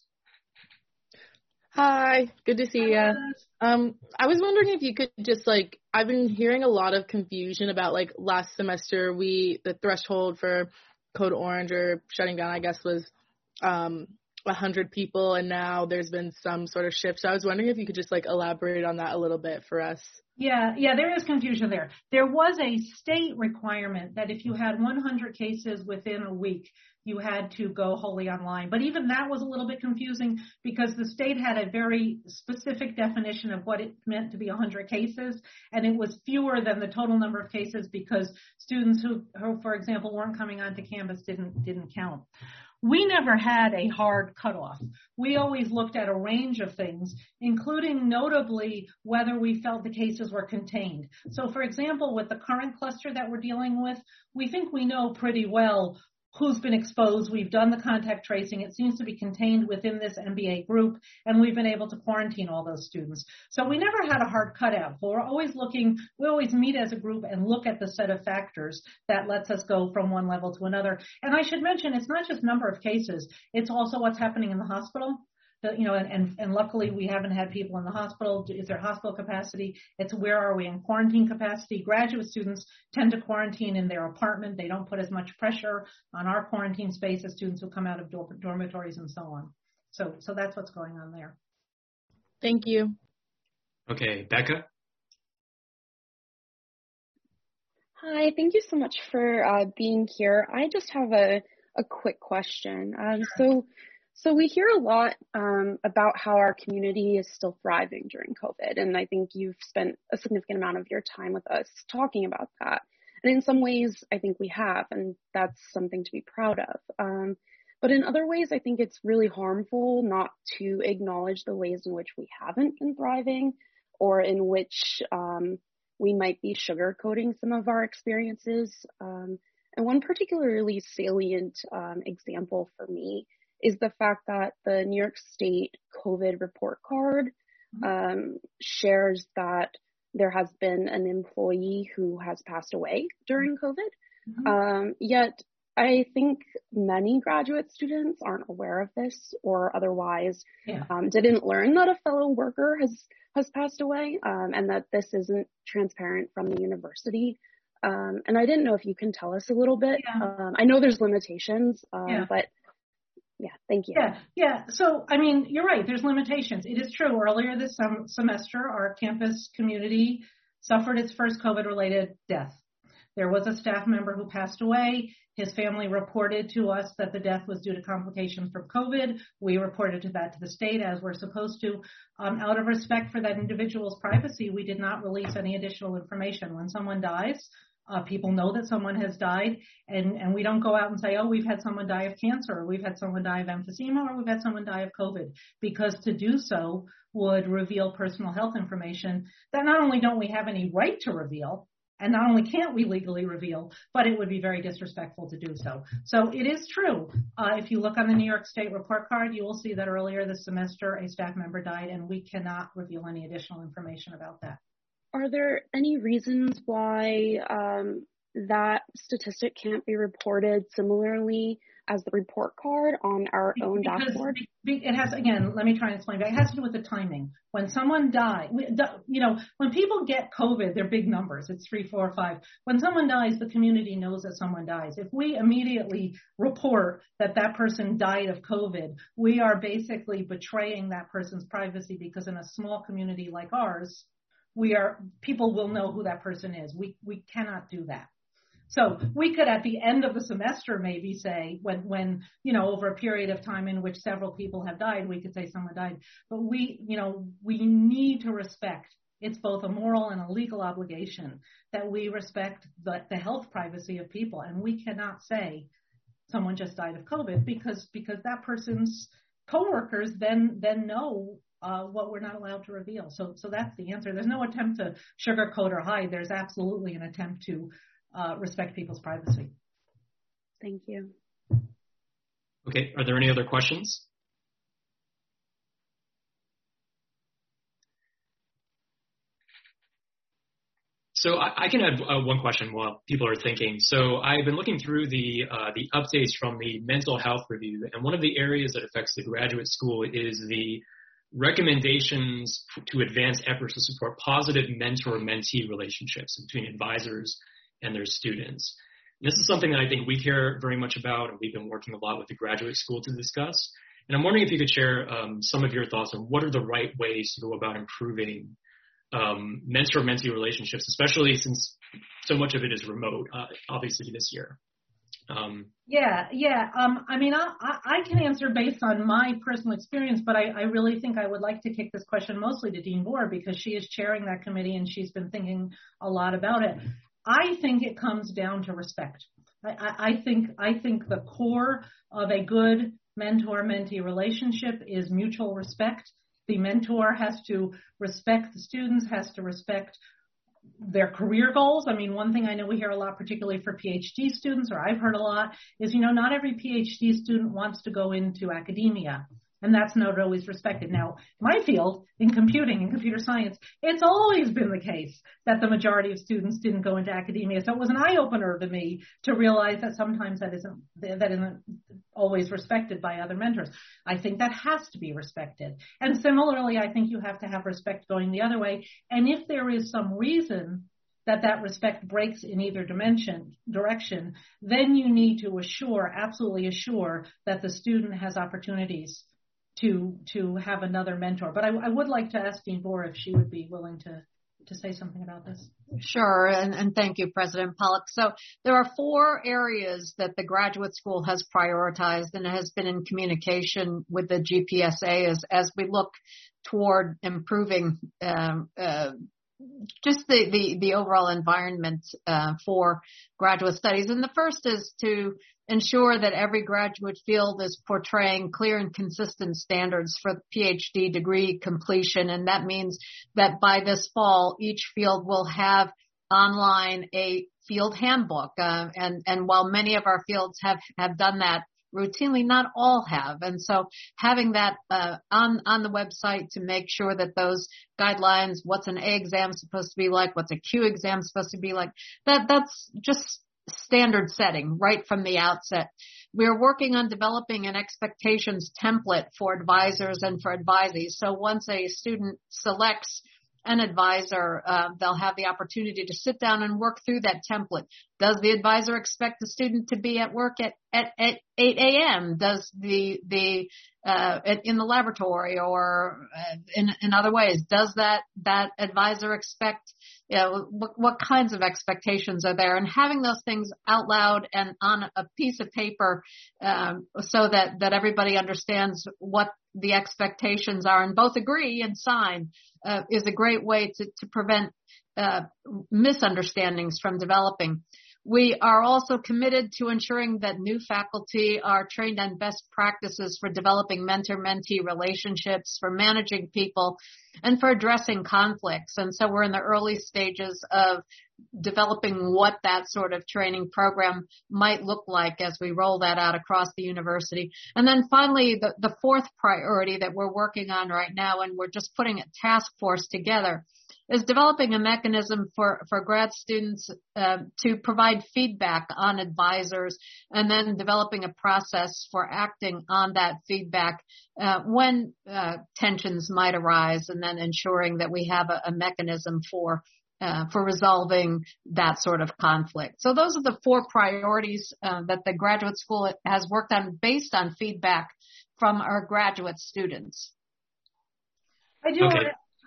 Hi, good to see you. Um, I was wondering if you could just like, I've been hearing a lot of confusion about like last semester, we, the threshold for Code Orange or shutting down, I guess, was um, one hundred people, and now there's been some sort of shift. So I was wondering if you could just like elaborate on that a little bit for us. Yeah, yeah, there is confusion there. There was a state requirement that if you had one hundred cases within a week, you had to go wholly online. But even that was a little bit confusing because the state had a very specific definition of what it meant to be one hundred cases, and it was fewer than the total number of cases because students who, who for example, weren't coming onto campus didn't didn't count. We never had a hard cutoff. We always looked at a range of things, including notably whether we felt the cases were contained. So, for example, with the current cluster that we're dealing with, we think we know pretty well who's been exposed. We've done the contact tracing. It seems to be contained within this M B A group, and we've been able to quarantine all those students. So we never had a hard cutout. We're always looking, we always meet as a group and look at the set of factors that lets us go from one level to another. And I should mention, it's not just number of cases. It's also what's happening in the hospital. The, you know, and, and, and luckily we haven't had people in the hospital. Is there hospital capacity? It's where are we in quarantine capacity? Graduate students tend to quarantine in their apartment. They don't put as much pressure on our quarantine space as students who come out of dor- dormitories and so on. So, so that's what's going on there. Thank you. Okay, Becca. Hi, thank you so much for uh, being here. I just have a, a quick question. Um, so. So we hear a lot um, about how our community is still thriving during COVID, and I think you've spent a significant amount of your time with us talking about that. And in some ways, I think we have, and that's something to be proud of. Um, but in other ways, I think it's really harmful not to acknowledge the ways in which we haven't been thriving, or in which um, we might be sugarcoating some of our experiences. Um, and one particularly salient um, example for me is the fact that the New York State COVID report card um, shares that there has been an employee who has passed away during COVID. Mm-hmm. Um, yet I think many graduate students aren't aware of this, or otherwise yeah. um, didn't learn that a fellow worker has, has passed away, um, and that this isn't transparent from the university. Um, and I didn't know if you can tell us a little bit. Yeah. Um, I know there's limitations, um, yeah. but Yeah, thank you. Yeah, yeah. So, I mean, you're right. There's limitations. It is true. Earlier this sem- semester, our campus community suffered its first COVID-related death. There was a staff member who passed away. His family reported to us that the death was due to complications from COVID. We reported to that to the state, as we're supposed to. Um, out of respect for that individual's privacy, we did not release any additional information. When someone dies, Uh, people know that someone has died, and, and we don't go out and say, oh, we've had someone die of cancer, or we've had someone die of emphysema, or we've had someone die of COVID, because to do so would reveal personal health information that not only don't we have any right to reveal, and not only can't we legally reveal, but it would be very disrespectful to do so. So it is true. Uh, if you look on the New York State report card, you will see that earlier this semester a staff member died, and we cannot reveal any additional information about that. Are there any reasons why um, that statistic can't be reported similarly as the report card on our own because dashboard? It has, again, let me try and explain. It has to do with the timing. When someone dies, you know, when people get COVID, they're big numbers. It's three, four, five. When someone dies, the community knows that someone dies. If we immediately report that that person died of COVID, we are basically betraying that person's privacy, because in a small community like ours, we are, people will know who that person is. We, we cannot do that. So we could at the end of the semester maybe say when, when, you know, over a period of time in which several people have died, we could say someone died. But we, you know, we need to respect, it's both a moral and a legal obligation that we respect the, the health privacy of people. And we cannot say someone just died of COVID because, because that person's coworkers then, then know uh, what we're not allowed to reveal. So, so that's the answer. There's no attempt to sugarcoat or hide. There's absolutely an attempt to Uh, respect people's privacy. Thank you. Okay, are there any other questions? So I, I can add uh, one question while people are thinking. So I've been looking through the uh, the updates from the mental health review, and one of the areas that affects the graduate school is the recommendations to advance efforts to support positive mentor-mentee relationships between advisors and their students. This is something that I think we care very much about, and we've been working a lot with the graduate school to discuss. And I'm wondering if you could share um, some of your thoughts on what are the right ways to go about improving um, mentor-mentee relationships, especially since so much of it is remote, uh, obviously this year. Um, yeah, yeah. Um, I mean, I, I can answer based on my personal experience, but I, I really think I would like to kick this question mostly to Dean Bohr because she is chairing that committee and she's been thinking a lot about it. I think it comes down to respect. I, I think I think the core of a good mentor-mentee relationship is mutual respect. The mentor has to respect the students, has to respect their career goals. I mean, one thing I know we hear a lot, particularly for PhD students, or I've heard a lot, is, you know, not every PhD student wants to go into academia. And that's not always respected. Now, my field, in computing and computer science, it's always been the case that the majority of students didn't go into academia. So it was an eye-opener to me to realize that sometimes that isn't, that isn't always respected by other mentors. I think that has to be respected. And similarly, I think you have to have respect going the other way. And if there is some reason that that respect breaks in either dimension, direction, then you need to assure, absolutely assure, that the student has opportunities to to have another mentor. But I, I would like to ask Dean Bohr if she would be willing to, to say something about this. Sure, and, and thank you, President Pollock. So there are four areas that the graduate school has prioritized and has been in communication with the G P S A as, as we look toward improving um, uh, just the, the, the overall environment uh, for graduate studies. And the first is to ensure that every graduate field is portraying clear and consistent standards for PhD degree completion. And that means that by this fall, each field will have online a field handbook. Uh, and, and while many of our fields have, have done that routinely, not all have. And so having that uh, on, on the website to make sure that those guidelines, what's an A exam supposed to be like, what's a Q exam supposed to be like, that that's just standard setting right from the outset. We're working on developing an expectations template for advisors and for advisees. So once a student selects an advisor, uh, they'll have the opportunity to sit down and work through that template. Does the advisor expect the student to be at work at, at, at eight a.m.? Does the, the, uh, in the laboratory or uh, in, in other ways, does that, that advisor expect, you know, what, what kinds of expectations are there? And having those things out loud and on a piece of paper, um, so that, that everybody understands what the expectations are and both agree and sign, uh, is a great way to, to prevent, uh, misunderstandings from developing. We are also committed to ensuring that new faculty are trained on best practices for developing mentor-mentee relationships, for managing people, and for addressing conflicts. And so we're in the early stages of developing what that sort of training program might look like as we roll that out across the university. And then finally, the, the fourth priority that we're working on right now, and we're just putting a task force together, is developing a mechanism for, for grad students uh, to provide feedback on advisors and then developing a process for acting on that feedback uh, when uh, tensions might arise, and then ensuring that we have a, a mechanism for uh, for resolving that sort of conflict. So those are the four priorities uh, that the graduate school has worked on based on feedback from our graduate students. I do okay. want to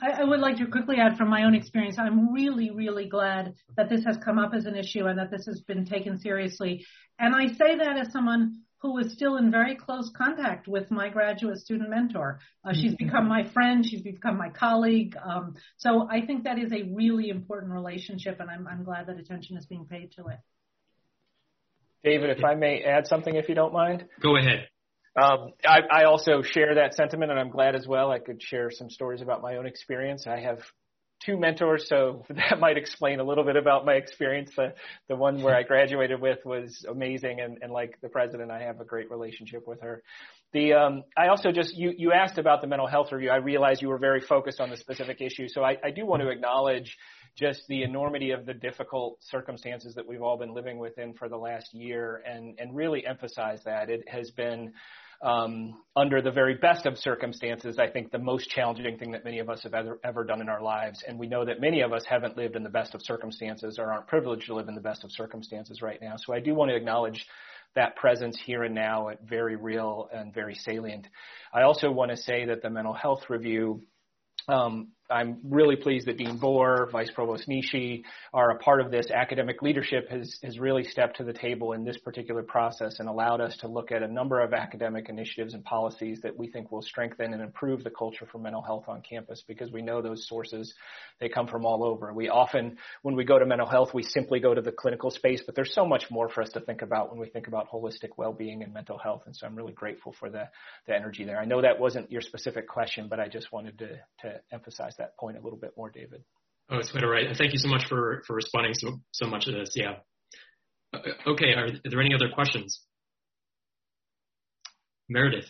I, I would like to quickly add from my own experience, I'm really, really glad that this has come up as an issue and that this has been taken seriously. And I say that as someone who is still in very close contact with my graduate student mentor. Uh, she's become my friend. She's become my colleague. Um, so I think that is a really important relationship, and I'm, I'm glad that attention is being paid to it. David, if I may add something, if you don't mind. Go ahead. Um, I, I also share that sentiment, and I'm glad as well. I could share some stories about my own experience. I have two mentors, so that might explain a little bit about my experience. The, the one where I graduated with was amazing, and, and like the president, I have a great relationship with her. The um, I also just, you, you asked about the mental health review. I realized you were very focused on the specific issue, so I, I do want to acknowledge just the enormity of the difficult circumstances that we've all been living within for the last year, and, and really emphasize that. It has been Um, under the very best of circumstances, I think the most challenging thing that many of us have ever, ever done in our lives. And we know that many of us haven't lived in the best of circumstances or aren't privileged to live in the best of circumstances right now. So I do want to acknowledge that presence here and now, at very real and very salient. I also want to say that the mental health review, um, I'm really pleased that Dean Bohr, Vice Provost Nishi are a part of this. Academic leadership has, has really stepped to the table in this particular process and allowed us to look at a number of academic initiatives and policies that we think will strengthen and improve the culture for mental health on campus, because we know those sources, they come from all over. We often, when we go to mental health, we simply go to the clinical space, but there's so much more for us to think about when we think about holistic well-being and mental health. And so I'm really grateful for the, the energy there. I know that wasn't your specific question, but I just wanted to, to emphasize that. that point a little bit more, David. Oh, it's quite all right. And thank you so much for, for responding so, so much to this. Yeah. Uh, okay. Are, are there any other questions? Meredith.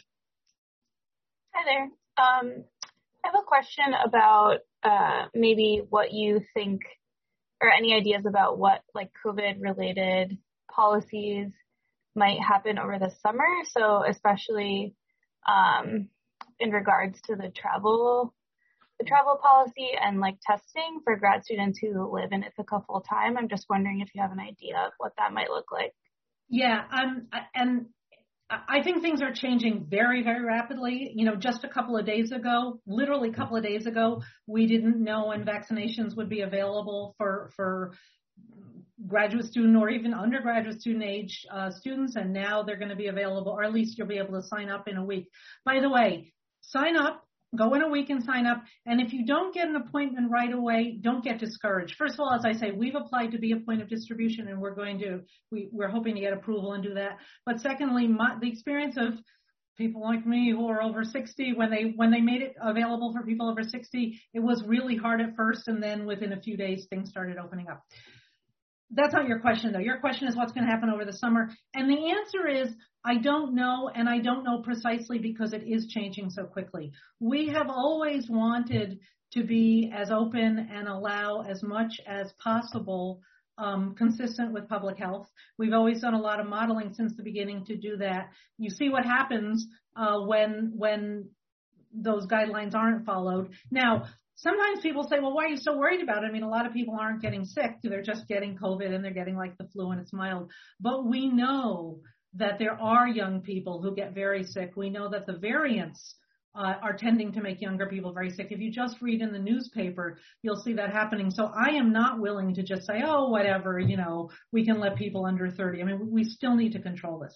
Hi there. Um, I have a question about uh, maybe what you think, or any ideas about what like COVID related policies might happen over the summer. So especially um, in regards to the travel the travel policy and like testing for grad students who live in Ithaca full time. I'm just wondering if you have an idea of what that might look like. Yeah, um, and I think things are changing very, very rapidly. You know, just a couple of days ago, literally a couple of days ago, we didn't know when vaccinations would be available for for graduate student or even undergraduate student age uh, students, and now they're going to be available, or at least you'll be able to sign up in a week. By the way, sign up. Go in a week and sign up. And if you don't get an appointment right away, don't get discouraged. First of all, as I say, we've applied to be a point of distribution, and we're going to, we, we're hoping to get approval and do that. But secondly, my, the experience of people like me who are over sixty, when they, when they made it available for people over sixty, it was really hard at first. And then within a few days, things started opening up. That's not your question, though. Your question is what's going to happen over the summer. And the answer is, I don't know, and I don't know precisely because it is changing so quickly. We have always wanted to be as open and allow as much as possible um, consistent with public health. We've always done a lot of modeling since the beginning to do that. You see what happens uh, when when those guidelines aren't followed. Now, sometimes people say, well, why are you so worried about it? I mean, a lot of people aren't getting sick. They're just getting COVID and they're getting like the flu and it's mild. But we know that there are young people who get very sick. We know that the variants uh, are tending to make younger people very sick. If you just read in the newspaper, you'll see that happening. So I am not willing to just say, oh, whatever, you know, we can let people under thirty. I mean, we still need to control this.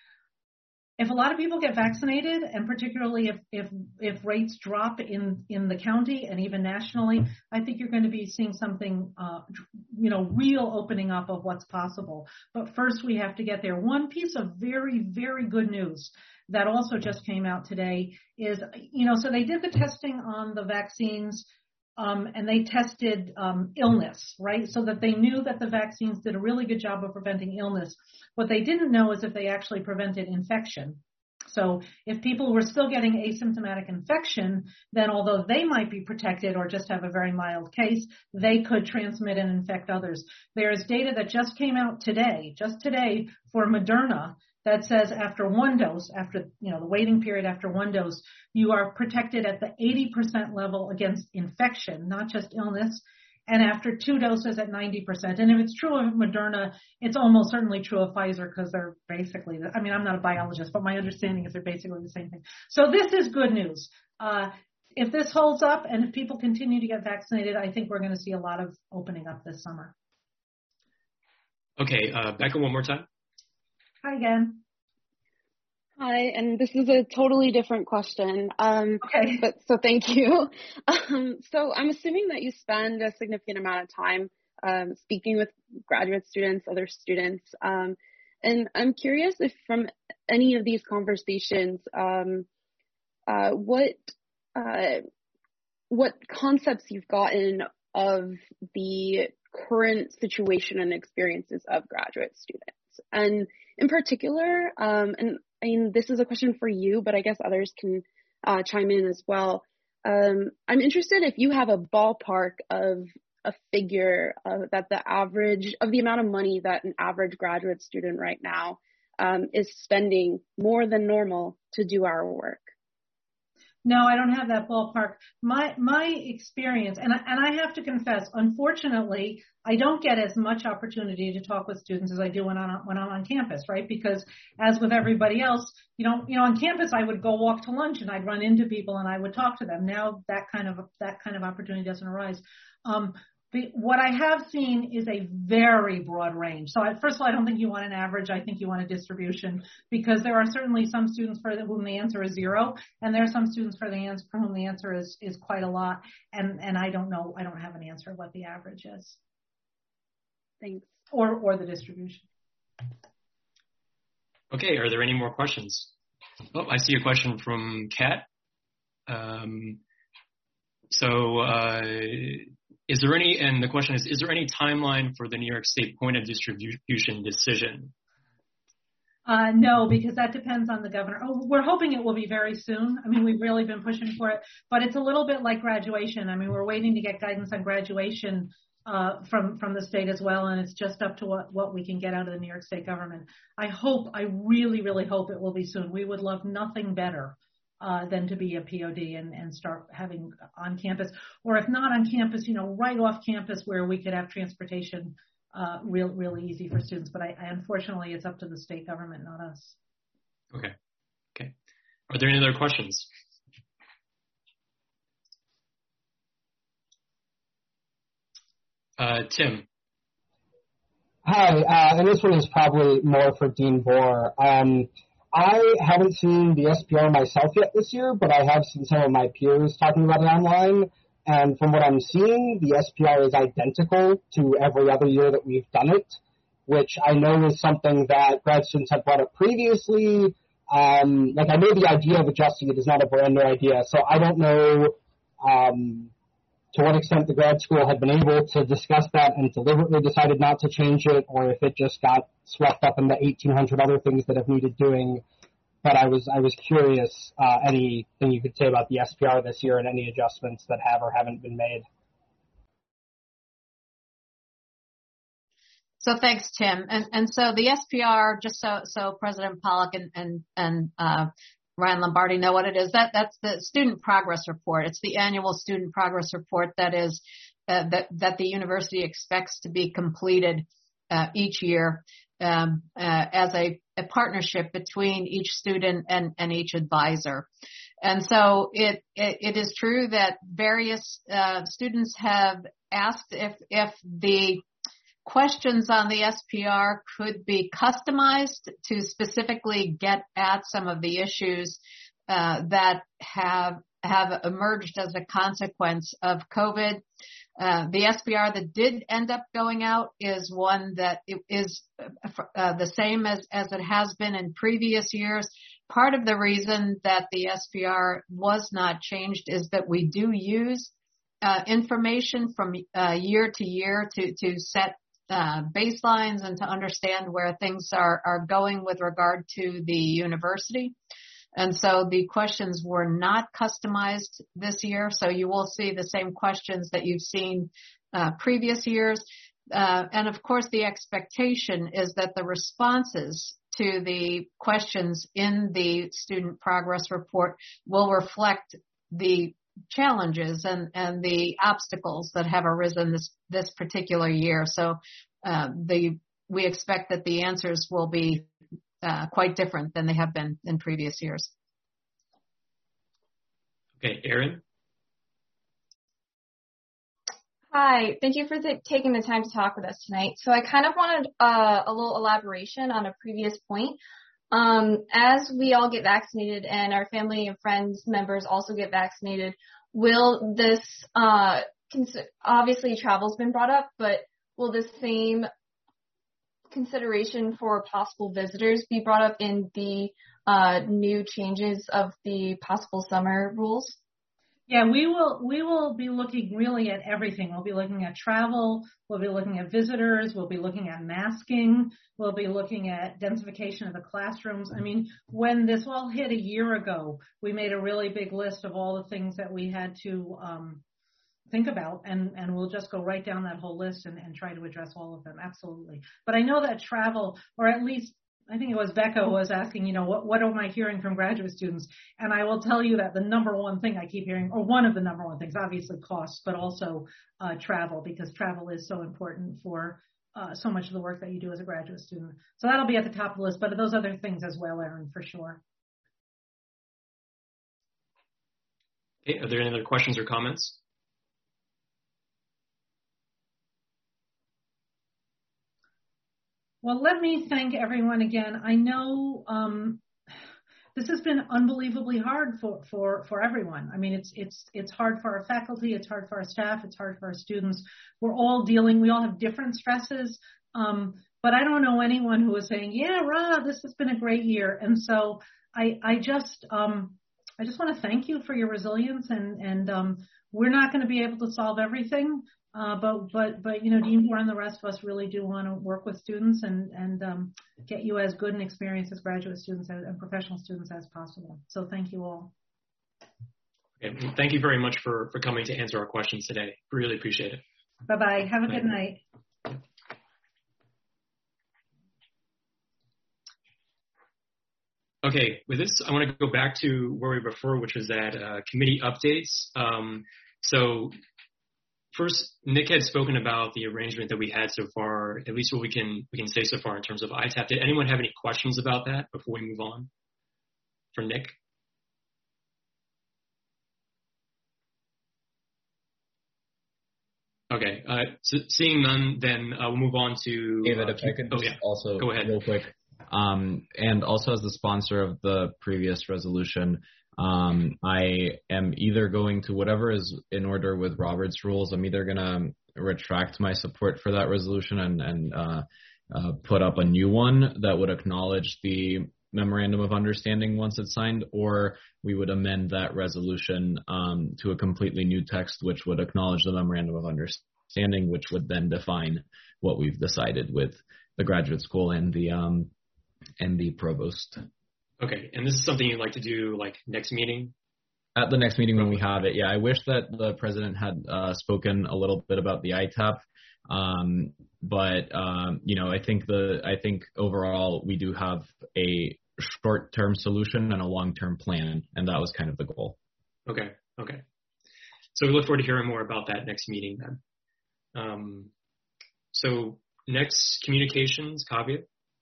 If a lot of people get vaccinated, and particularly if, if, if rates drop in, in the county and even nationally, I think you're going to be seeing something, uh, you know, real opening up of what's possible. But first we have to get there. One piece of very, very good news that also just came out today is, you know, so they did the testing on the vaccines Um, and they tested um, illness, right, so that they knew that the vaccines did a really good job of preventing illness. What they didn't know is if they actually prevented infection. So if people were still getting asymptomatic infection, then although they might be protected or just have a very mild case, they could transmit and infect others. There is data that just came out today, just today, for Moderna that says after one dose, after, you know, the waiting period after one dose, you are protected at the eighty percent level against infection, not just illness, and after two doses at ninety percent. And if it's true of Moderna, it's almost certainly true of Pfizer because they're basically, I mean, I'm not a biologist, but my understanding is they're basically the same thing. So this is good news. Uh, if this holds up and if people continue to get vaccinated, I think we're going to see a lot of opening up this summer. Okay, uh, Becca, one more time. Hi again. Hi, and this is a totally different question. Um, okay. But so thank you. Um, so I'm assuming that you spend a significant amount of time um, speaking with graduate students, other students, um, and I'm curious if from any of these conversations, um, uh, what uh, what concepts you've gotten of the current situation and experiences of graduate students, and in particular, um, and I mean, this is a question for you, but I guess others can uh, chime in as well. Um, I'm interested if you have a ballpark of a figure uh, that the average of the amount of money that an average graduate student right now um, is spending more than normal to do our work. No, I don't have that ballpark. My my experience, and I, and I have to confess, unfortunately, I don't get as much opportunity to talk with students as I do when I'm when I'm on campus, right? Because as with everybody else, you know, you know, on campus I would go walk to lunch and I'd run into people and I would talk to them. Now that kind of that kind of opportunity doesn't arise. Um, The, what I have seen is a very broad range. So I, first of all, I don't think you want an average. I think you want a distribution, because there are certainly some students for whom the answer is zero, and there are some students for the answer for whom the answer is is quite a lot. And and I don't know. I don't have an answer what the average is. Thanks. Or or the distribution. Okay. Are there any more questions? Oh, I see a question from Kat. Um, so. Uh, Is there any, and the question is, is there any timeline for the New York State point of distribution decision? Uh, no, because that depends on the governor. Oh, we're hoping it will be very soon. I mean, we've really been pushing for it, but it's a little bit like graduation. I mean, we're waiting to get guidance on graduation uh, from from the state as well, and it's just up to what, what we can get out of the New York State government. I hope, I really, really hope it will be soon. We would love nothing better Uh, than to be a P O D and, and start having on campus, or if not on campus, you know, right off campus where we could have transportation uh, real, really easy for students. But I, I unfortunately, it's up to the state government, not us. Okay. Okay. Are there any other questions? Uh, Tim. Hi, uh, and this one is probably more for Dean Bohr. Um, I haven't seen the S P R myself yet this year, but I have seen some of my peers talking about it online. And from what I'm seeing, the S P R is identical to every other year that we've done it, which I know is something that grad students have brought up previously. Um, like, I know the idea of adjusting it is not a brand new idea, so I don't know um, to what extent the grad school had been able to discuss that and deliberately decided not to change it, or if it just got swept up in the eighteen hundred other things that have needed doing. But I was I was curious, uh, anything you could say about the S P R this year and any adjustments that have or haven't been made. So thanks, Tim. And and so the S P R, just so so President Pollack and and and uh, Ryan Lombardi know what it is. That that's the student progress report. It's the annual student progress report that is uh, that that the university expects to be completed uh, each year um, uh, as a, a partnership between each student and, and each advisor. And so it it, it is true that various uh, students have asked if if the questions on the S P R could be customized to specifically get at some of the issues uh, that have have emerged as a consequence of COVID. Uh, the S P R that did end up going out is one that is uh, the same as, as it has been in previous years. Part of the reason that the S P R was not changed is that we do use uh, information from uh, year to year to, to set Uh, baselines and to understand where things are, are going with regard to the university. And so the questions were not customized this year. So you will see the same questions that you've seen uh, previous years. Uh, and of course, the expectation is that the responses to the questions in the student progress report will reflect the challenges and, and the obstacles that have arisen this, this particular year. So uh, the we expect that the answers will be uh, quite different than they have been in previous years. Okay, Aaron? Hi, thank you for th- taking the time to talk with us tonight. So I kind of wanted uh, a little elaboration on a previous point. Um, as we all get vaccinated and our family and friends members also get vaccinated, will this, uh, cons- obviously travel's been brought up, but will the same consideration for possible visitors be brought up in the uh, new changes of the possible summer rules? Yeah, we will we will be looking really at everything. We'll be looking at travel, we'll be looking at visitors, we'll be looking at masking, we'll be looking at densification of the classrooms. I mean, when this all hit a year ago, we made a really big list of all the things that we had to um, think about, and, and we'll just go right down that whole list and, and try to address all of them, absolutely. But I know that travel, or at least I think it was Becca was asking, you know, what, what am I hearing from graduate students? And I will tell you that the number one thing I keep hearing, or one of the number one things, obviously costs, but also uh, travel, because travel is so important for uh, so much of the work that you do as a graduate student. So that'll be at the top of the list, but those other things as well, Erin, for sure. Okay, are there any other questions or comments? Well, let me thank everyone again. I know um, this has been unbelievably hard for, for, for everyone. I mean, it's it's it's hard for our faculty, it's hard for our staff, it's hard for our students. We're all dealing, we all have different stresses, um, but I don't know anyone who is saying, yeah, Ra, this has been a great year. And so I I just um, I just want to thank you for your resilience, and and um, we're not going to be able to solve everything. Uh, but, but, but, you know, Dean Moore and the rest of us really do want to work with students and, and um, get you as good an experience as graduate students and professional students as possible. So thank you all. Okay, well, thank you very much for, for coming to answer our questions today. Really appreciate it. Bye-bye. Have a good Bye. night. Okay, with this, I want to go back to where we were before, which was that uh, committee updates. Um, so first, Nick had spoken about the arrangement that we had so far, at least what we can we can say so far in terms of I TAP. Did anyone have any questions about that before we move on? For Nick? Okay, uh, so seeing none, then uh, we'll move on to... David, uh, if I could just oh, yeah. also, go ahead. real quick, um, and also as the sponsor of the previous resolution, Um, I am either going to, whatever is in order with Robert's rules, I'm either going to retract my support for that resolution and, and uh, uh, put up a new one that would acknowledge the memorandum of understanding once it's signed, or we would amend that resolution um, to a completely new text which would acknowledge the memorandum of understanding, which would then define what we've decided with the graduate school and the um, and the provost. Okay, and this is something you'd like to do, like, next meeting? At the next meeting when we have it, yeah. I wish that the president had uh, spoken a little bit about the I TAP, um, but um, you know, I think the I think overall we do have a short-term solution and a long-term plan, and that was kind of the goal. Okay, okay. So we look forward to hearing more about that next meeting then. Um, so next, communications, Kavya.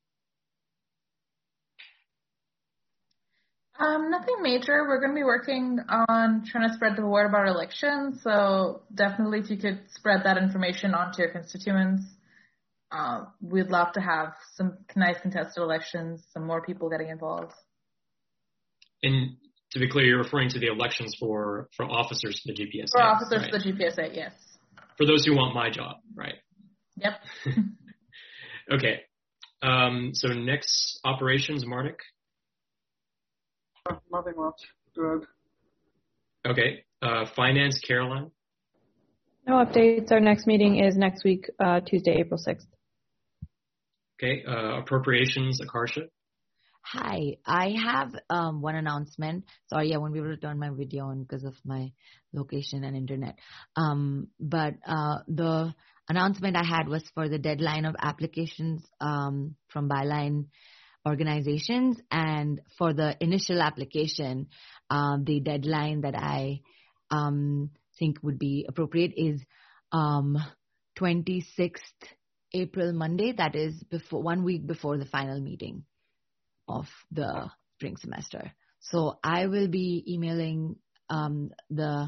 Um, nothing major. We're going to be working on trying to spread the word about elections. So definitely if you could spread that information onto your constituents, uh, we'd love to have some nice contested elections, some more people getting involved. And to be clear, you're referring to the elections for, for officers for the G P S A. For officers right? for the G P S A, yes. For those who want my job, right? Yep. Okay. Um, so next, operations, Mardik. Nothing much. Good. Okay. Uh, finance, Caroline. No updates. Our next meeting is next week, uh, Tuesday, April sixth. Okay. Uh, appropriations, Akarsha. Hi. I have um, one announcement. Sorry, I won't be able to turn my video on because of my location and internet. Um, but uh, the announcement I had was for the deadline of applications um, from Byline organizations, and for the initial application, um, the deadline that I um, think would be appropriate is um, twenty-sixth April, Monday. That is before one week before the final meeting of the spring semester. So I will be emailing um, the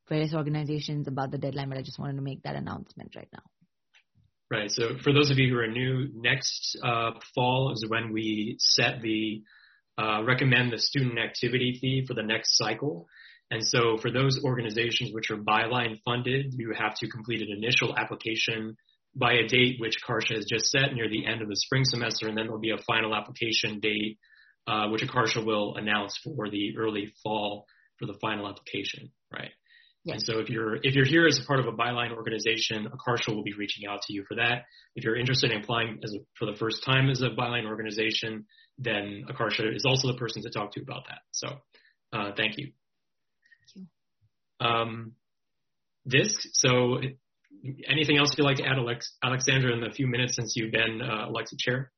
various organizations about the deadline, but I just wanted to make that announcement right now. Right. So for those of you who are new, next uh, fall is when we set the uh, recommend the student activity fee for the next cycle. And so for those organizations which are byline funded, you have to complete an initial application by a date which Akarsha has just set near the end of the spring semester, and then there'll be a final application date uh, which Akarsha will announce for the early fall for the final application, right? Yes. And so if you're if you're here as a part of a byline organization, Akarsha will be reaching out to you for that. If you're interested in applying as a, for the first time as a byline organization, then Akarsha is also the person to talk to about that. So uh, thank you. Thank you. Um, this, so anything else you'd like to add, Alex, Alexandra, in the few minutes since you've been uh, elected chair?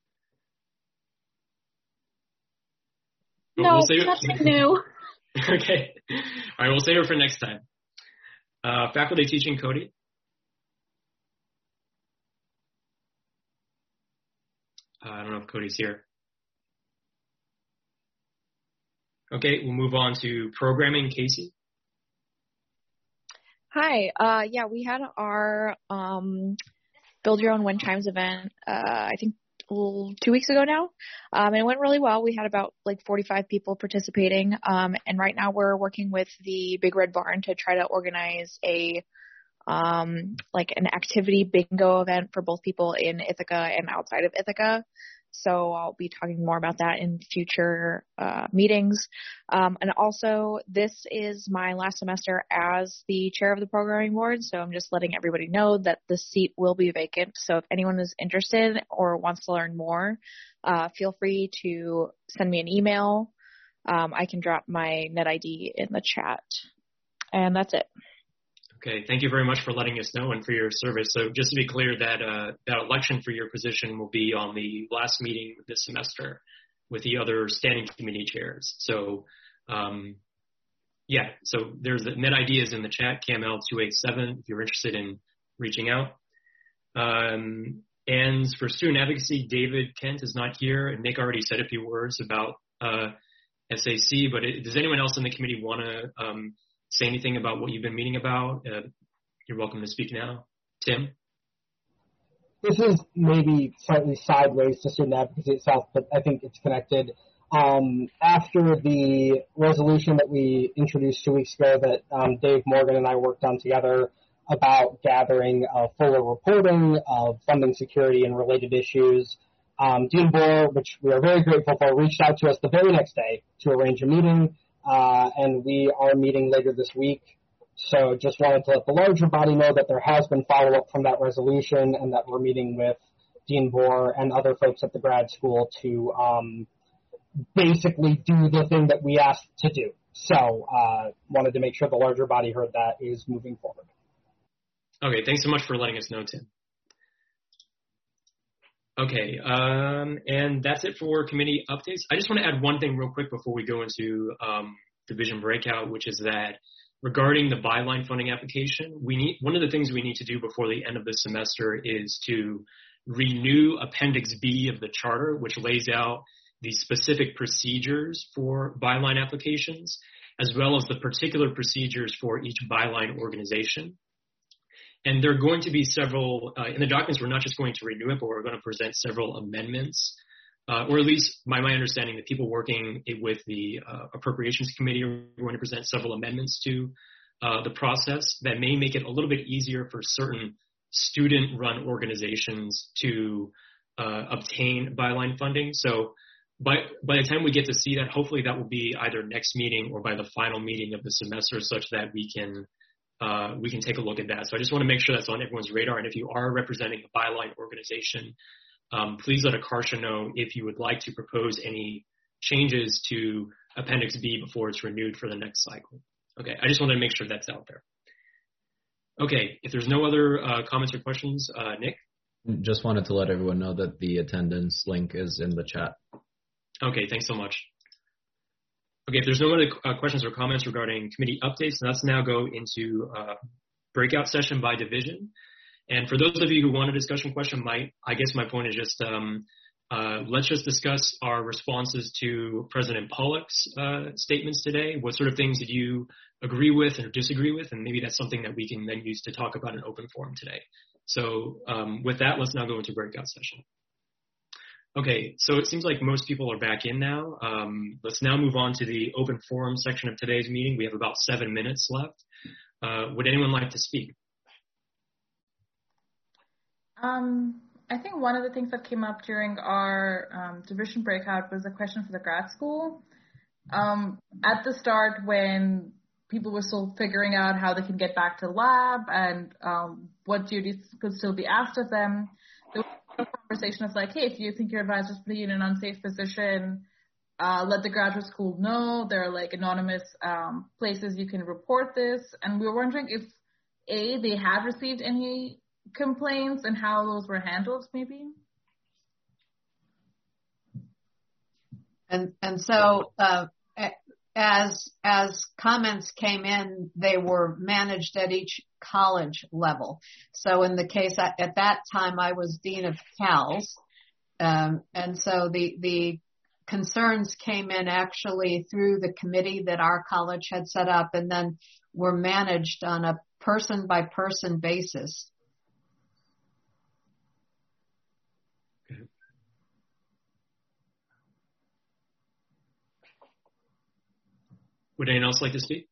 No, we'll save nothing it. new. Okay. All right, we'll save it for next time. Uh, faculty teaching, Cody. Uh, I don't know if Cody's here. Okay, we'll move on to programming, Casey. Hi. Uh, yeah, we had our um, Build Your Own Wind Chimes event, uh, I think two weeks ago now. Um, and it went really well. We had about like forty-five people participating. Um, and right now we're working with the Big Red Barn to try to organize a um, like an activity bingo event for both people in Ithaca and outside of Ithaca. So I'll be talking more about that in future uh, meetings. Um, and also, this is my last semester as the chair of the programming board, so I'm just letting everybody know that the seat will be vacant. So if anyone is interested or wants to learn more, uh, feel free to send me an email. Um, I can drop my net I D in the chat. And that's it. Okay, thank you very much for letting us know and for your service. So just to be clear, that uh, that election for your position will be on the last meeting this semester with the other standing committee chairs. So, um, yeah, so there's the net I D is in the chat, C A M L two eight seven, if you're interested in reaching out. Um, and for student advocacy, David Kent is not here, and Nick already said a few words about uh, S A C, but it, does anyone else in the committee want to um, say anything about what you've been meeting about? Uh, you're welcome to speak now. Tim? This is maybe slightly sideways to student advocacy itself, but I think it's connected. Um, after the resolution that we introduced two weeks ago that um, Dave Morgan and I worked on together about gathering uh, fuller reporting of funding security and related issues, um, Dean Boer, which we are very grateful for, reached out to us the very next day to arrange a meeting. Uh, and we are meeting later this week. So just wanted to let the larger body know that there has been follow-up from that resolution and that we're meeting with Dean Boer and other folks at the grad school to um, basically do the thing that we asked to do. So uh, wanted to make sure the larger body heard that is moving forward. Okay, thanks so much for letting us know, Tim. Okay, um, and that's it for committee updates. I just want to add one thing real quick before we go into um, division breakout, which is that regarding the byline funding application, we need one of the things we need to do before the end of the semester is to renew Appendix B of the charter, which lays out the specific procedures for byline applications, as well as the particular procedures for each byline organization. And there are going to be several, uh, in the documents, we're not just going to renew it, but we're going to present several amendments, uh, or at least by my understanding, the people working with the uh, Appropriations Committee are going to present several amendments to uh, the process that may make it a little bit easier for certain student-run organizations to uh, obtain byline funding. So by, by the time we get to see that, hopefully that will be either next meeting or by the final meeting of the semester such that we can Uh, we can take a look at that. So I just want to make sure that's on everyone's radar. And if you are representing a byline organization, um, please let Akarsha know if you would like to propose any changes to Appendix B before it's renewed for the next cycle. Okay, I just wanted to make sure that's out there. Okay, if there's no other uh, comments or questions, uh, Nick? Just wanted to let everyone know that the attendance link is in the chat. Okay, thanks so much. Okay, if there's no other uh, questions or comments regarding committee updates, let's now go into uh, breakout session by division. And for those of you who want a discussion question, my, I guess my point is just um, Uh, let's just discuss our responses to President Pollock's uh, statements today. What sort of things did you agree with or disagree with? And maybe that's something that we can then use to talk about in open forum today. So um, with that, let's now go into breakout session. Okay, so it seems like most people are back in now. Um, let's now move on to the open forum section of today's meeting. We have about seven minutes left. Uh, would anyone like to speak? Um, I think one of the things that came up during our um, division breakout was a question for the grad school. Um, at the start, when people were still figuring out how they can get back to lab and um, what duties could still be asked of them, there was a conversation of like, hey, if you think your advisor's putting you in an unsafe position, uh, let the graduate school know. There are like anonymous um, places you can report this. And we were wondering if, A, they had received any complaints and how those were handled, maybe. And and so uh, as as comments came in, they were managed at each college level. So in the case at, at that time, I was dean of CALS, um, and so the the concerns came in actually through the committee that our college had set up, and then were managed on a person by person basis. Would anyone else like to speak?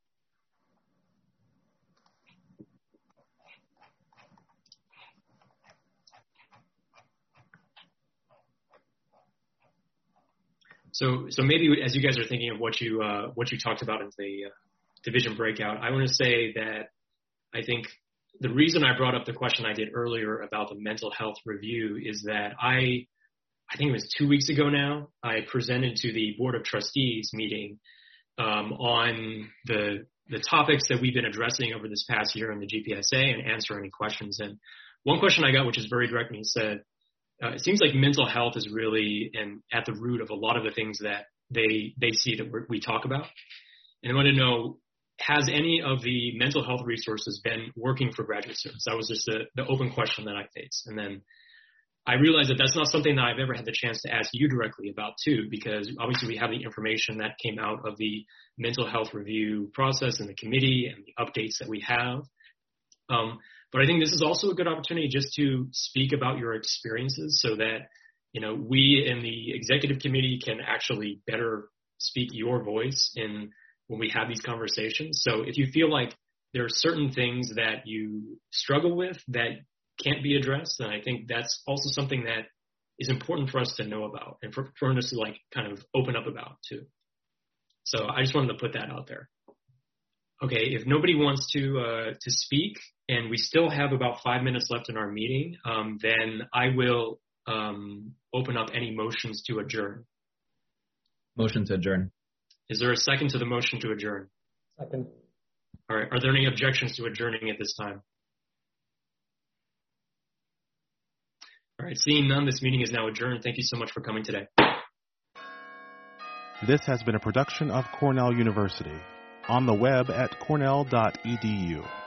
So, so maybe as you guys are thinking of what you uh, what you talked about in the uh, division breakout, I want to say that I think the reason I brought up the question I did earlier about the mental health review is that I, I think it was two weeks ago now, I presented to the Board of Trustees meeting um, on the the topics that we've been addressing over this past year in the G P S A and answer any questions. And one question I got, which is very direct, and he said, uh, it seems like mental health is really in, at the root of a lot of the things that they they see that we're, we talk about. And I want to know, has any of the mental health resources been working for graduate students? That was just the, the open question that I faced. And then I realized that that's not something that I've ever had the chance to ask you directly about too, because obviously we have the information that came out of the mental health review process and the committee and the updates that we have. Um, but I think this is also a good opportunity just to speak about your experiences so that, you know, we in the executive committee can actually better speak your voice in when we have these conversations. So if you feel like there are certain things that you struggle with that can't be addressed, then I think that's also something that is important for us to know about and for, for us to like kind of open up about too. So I just wanted to put that out there. Okay, if nobody wants to uh, to speak and we still have about five minutes left in our meeting, um, then I will um, open up any motions to adjourn. Motion to adjourn. Is there a second to the motion to adjourn? Second. All right. Are there any objections to adjourning at this time? All right. Seeing none, this meeting is now adjourned. Thank you so much for coming today. This has been a production of Cornell University. On the web at cornell dot e d u.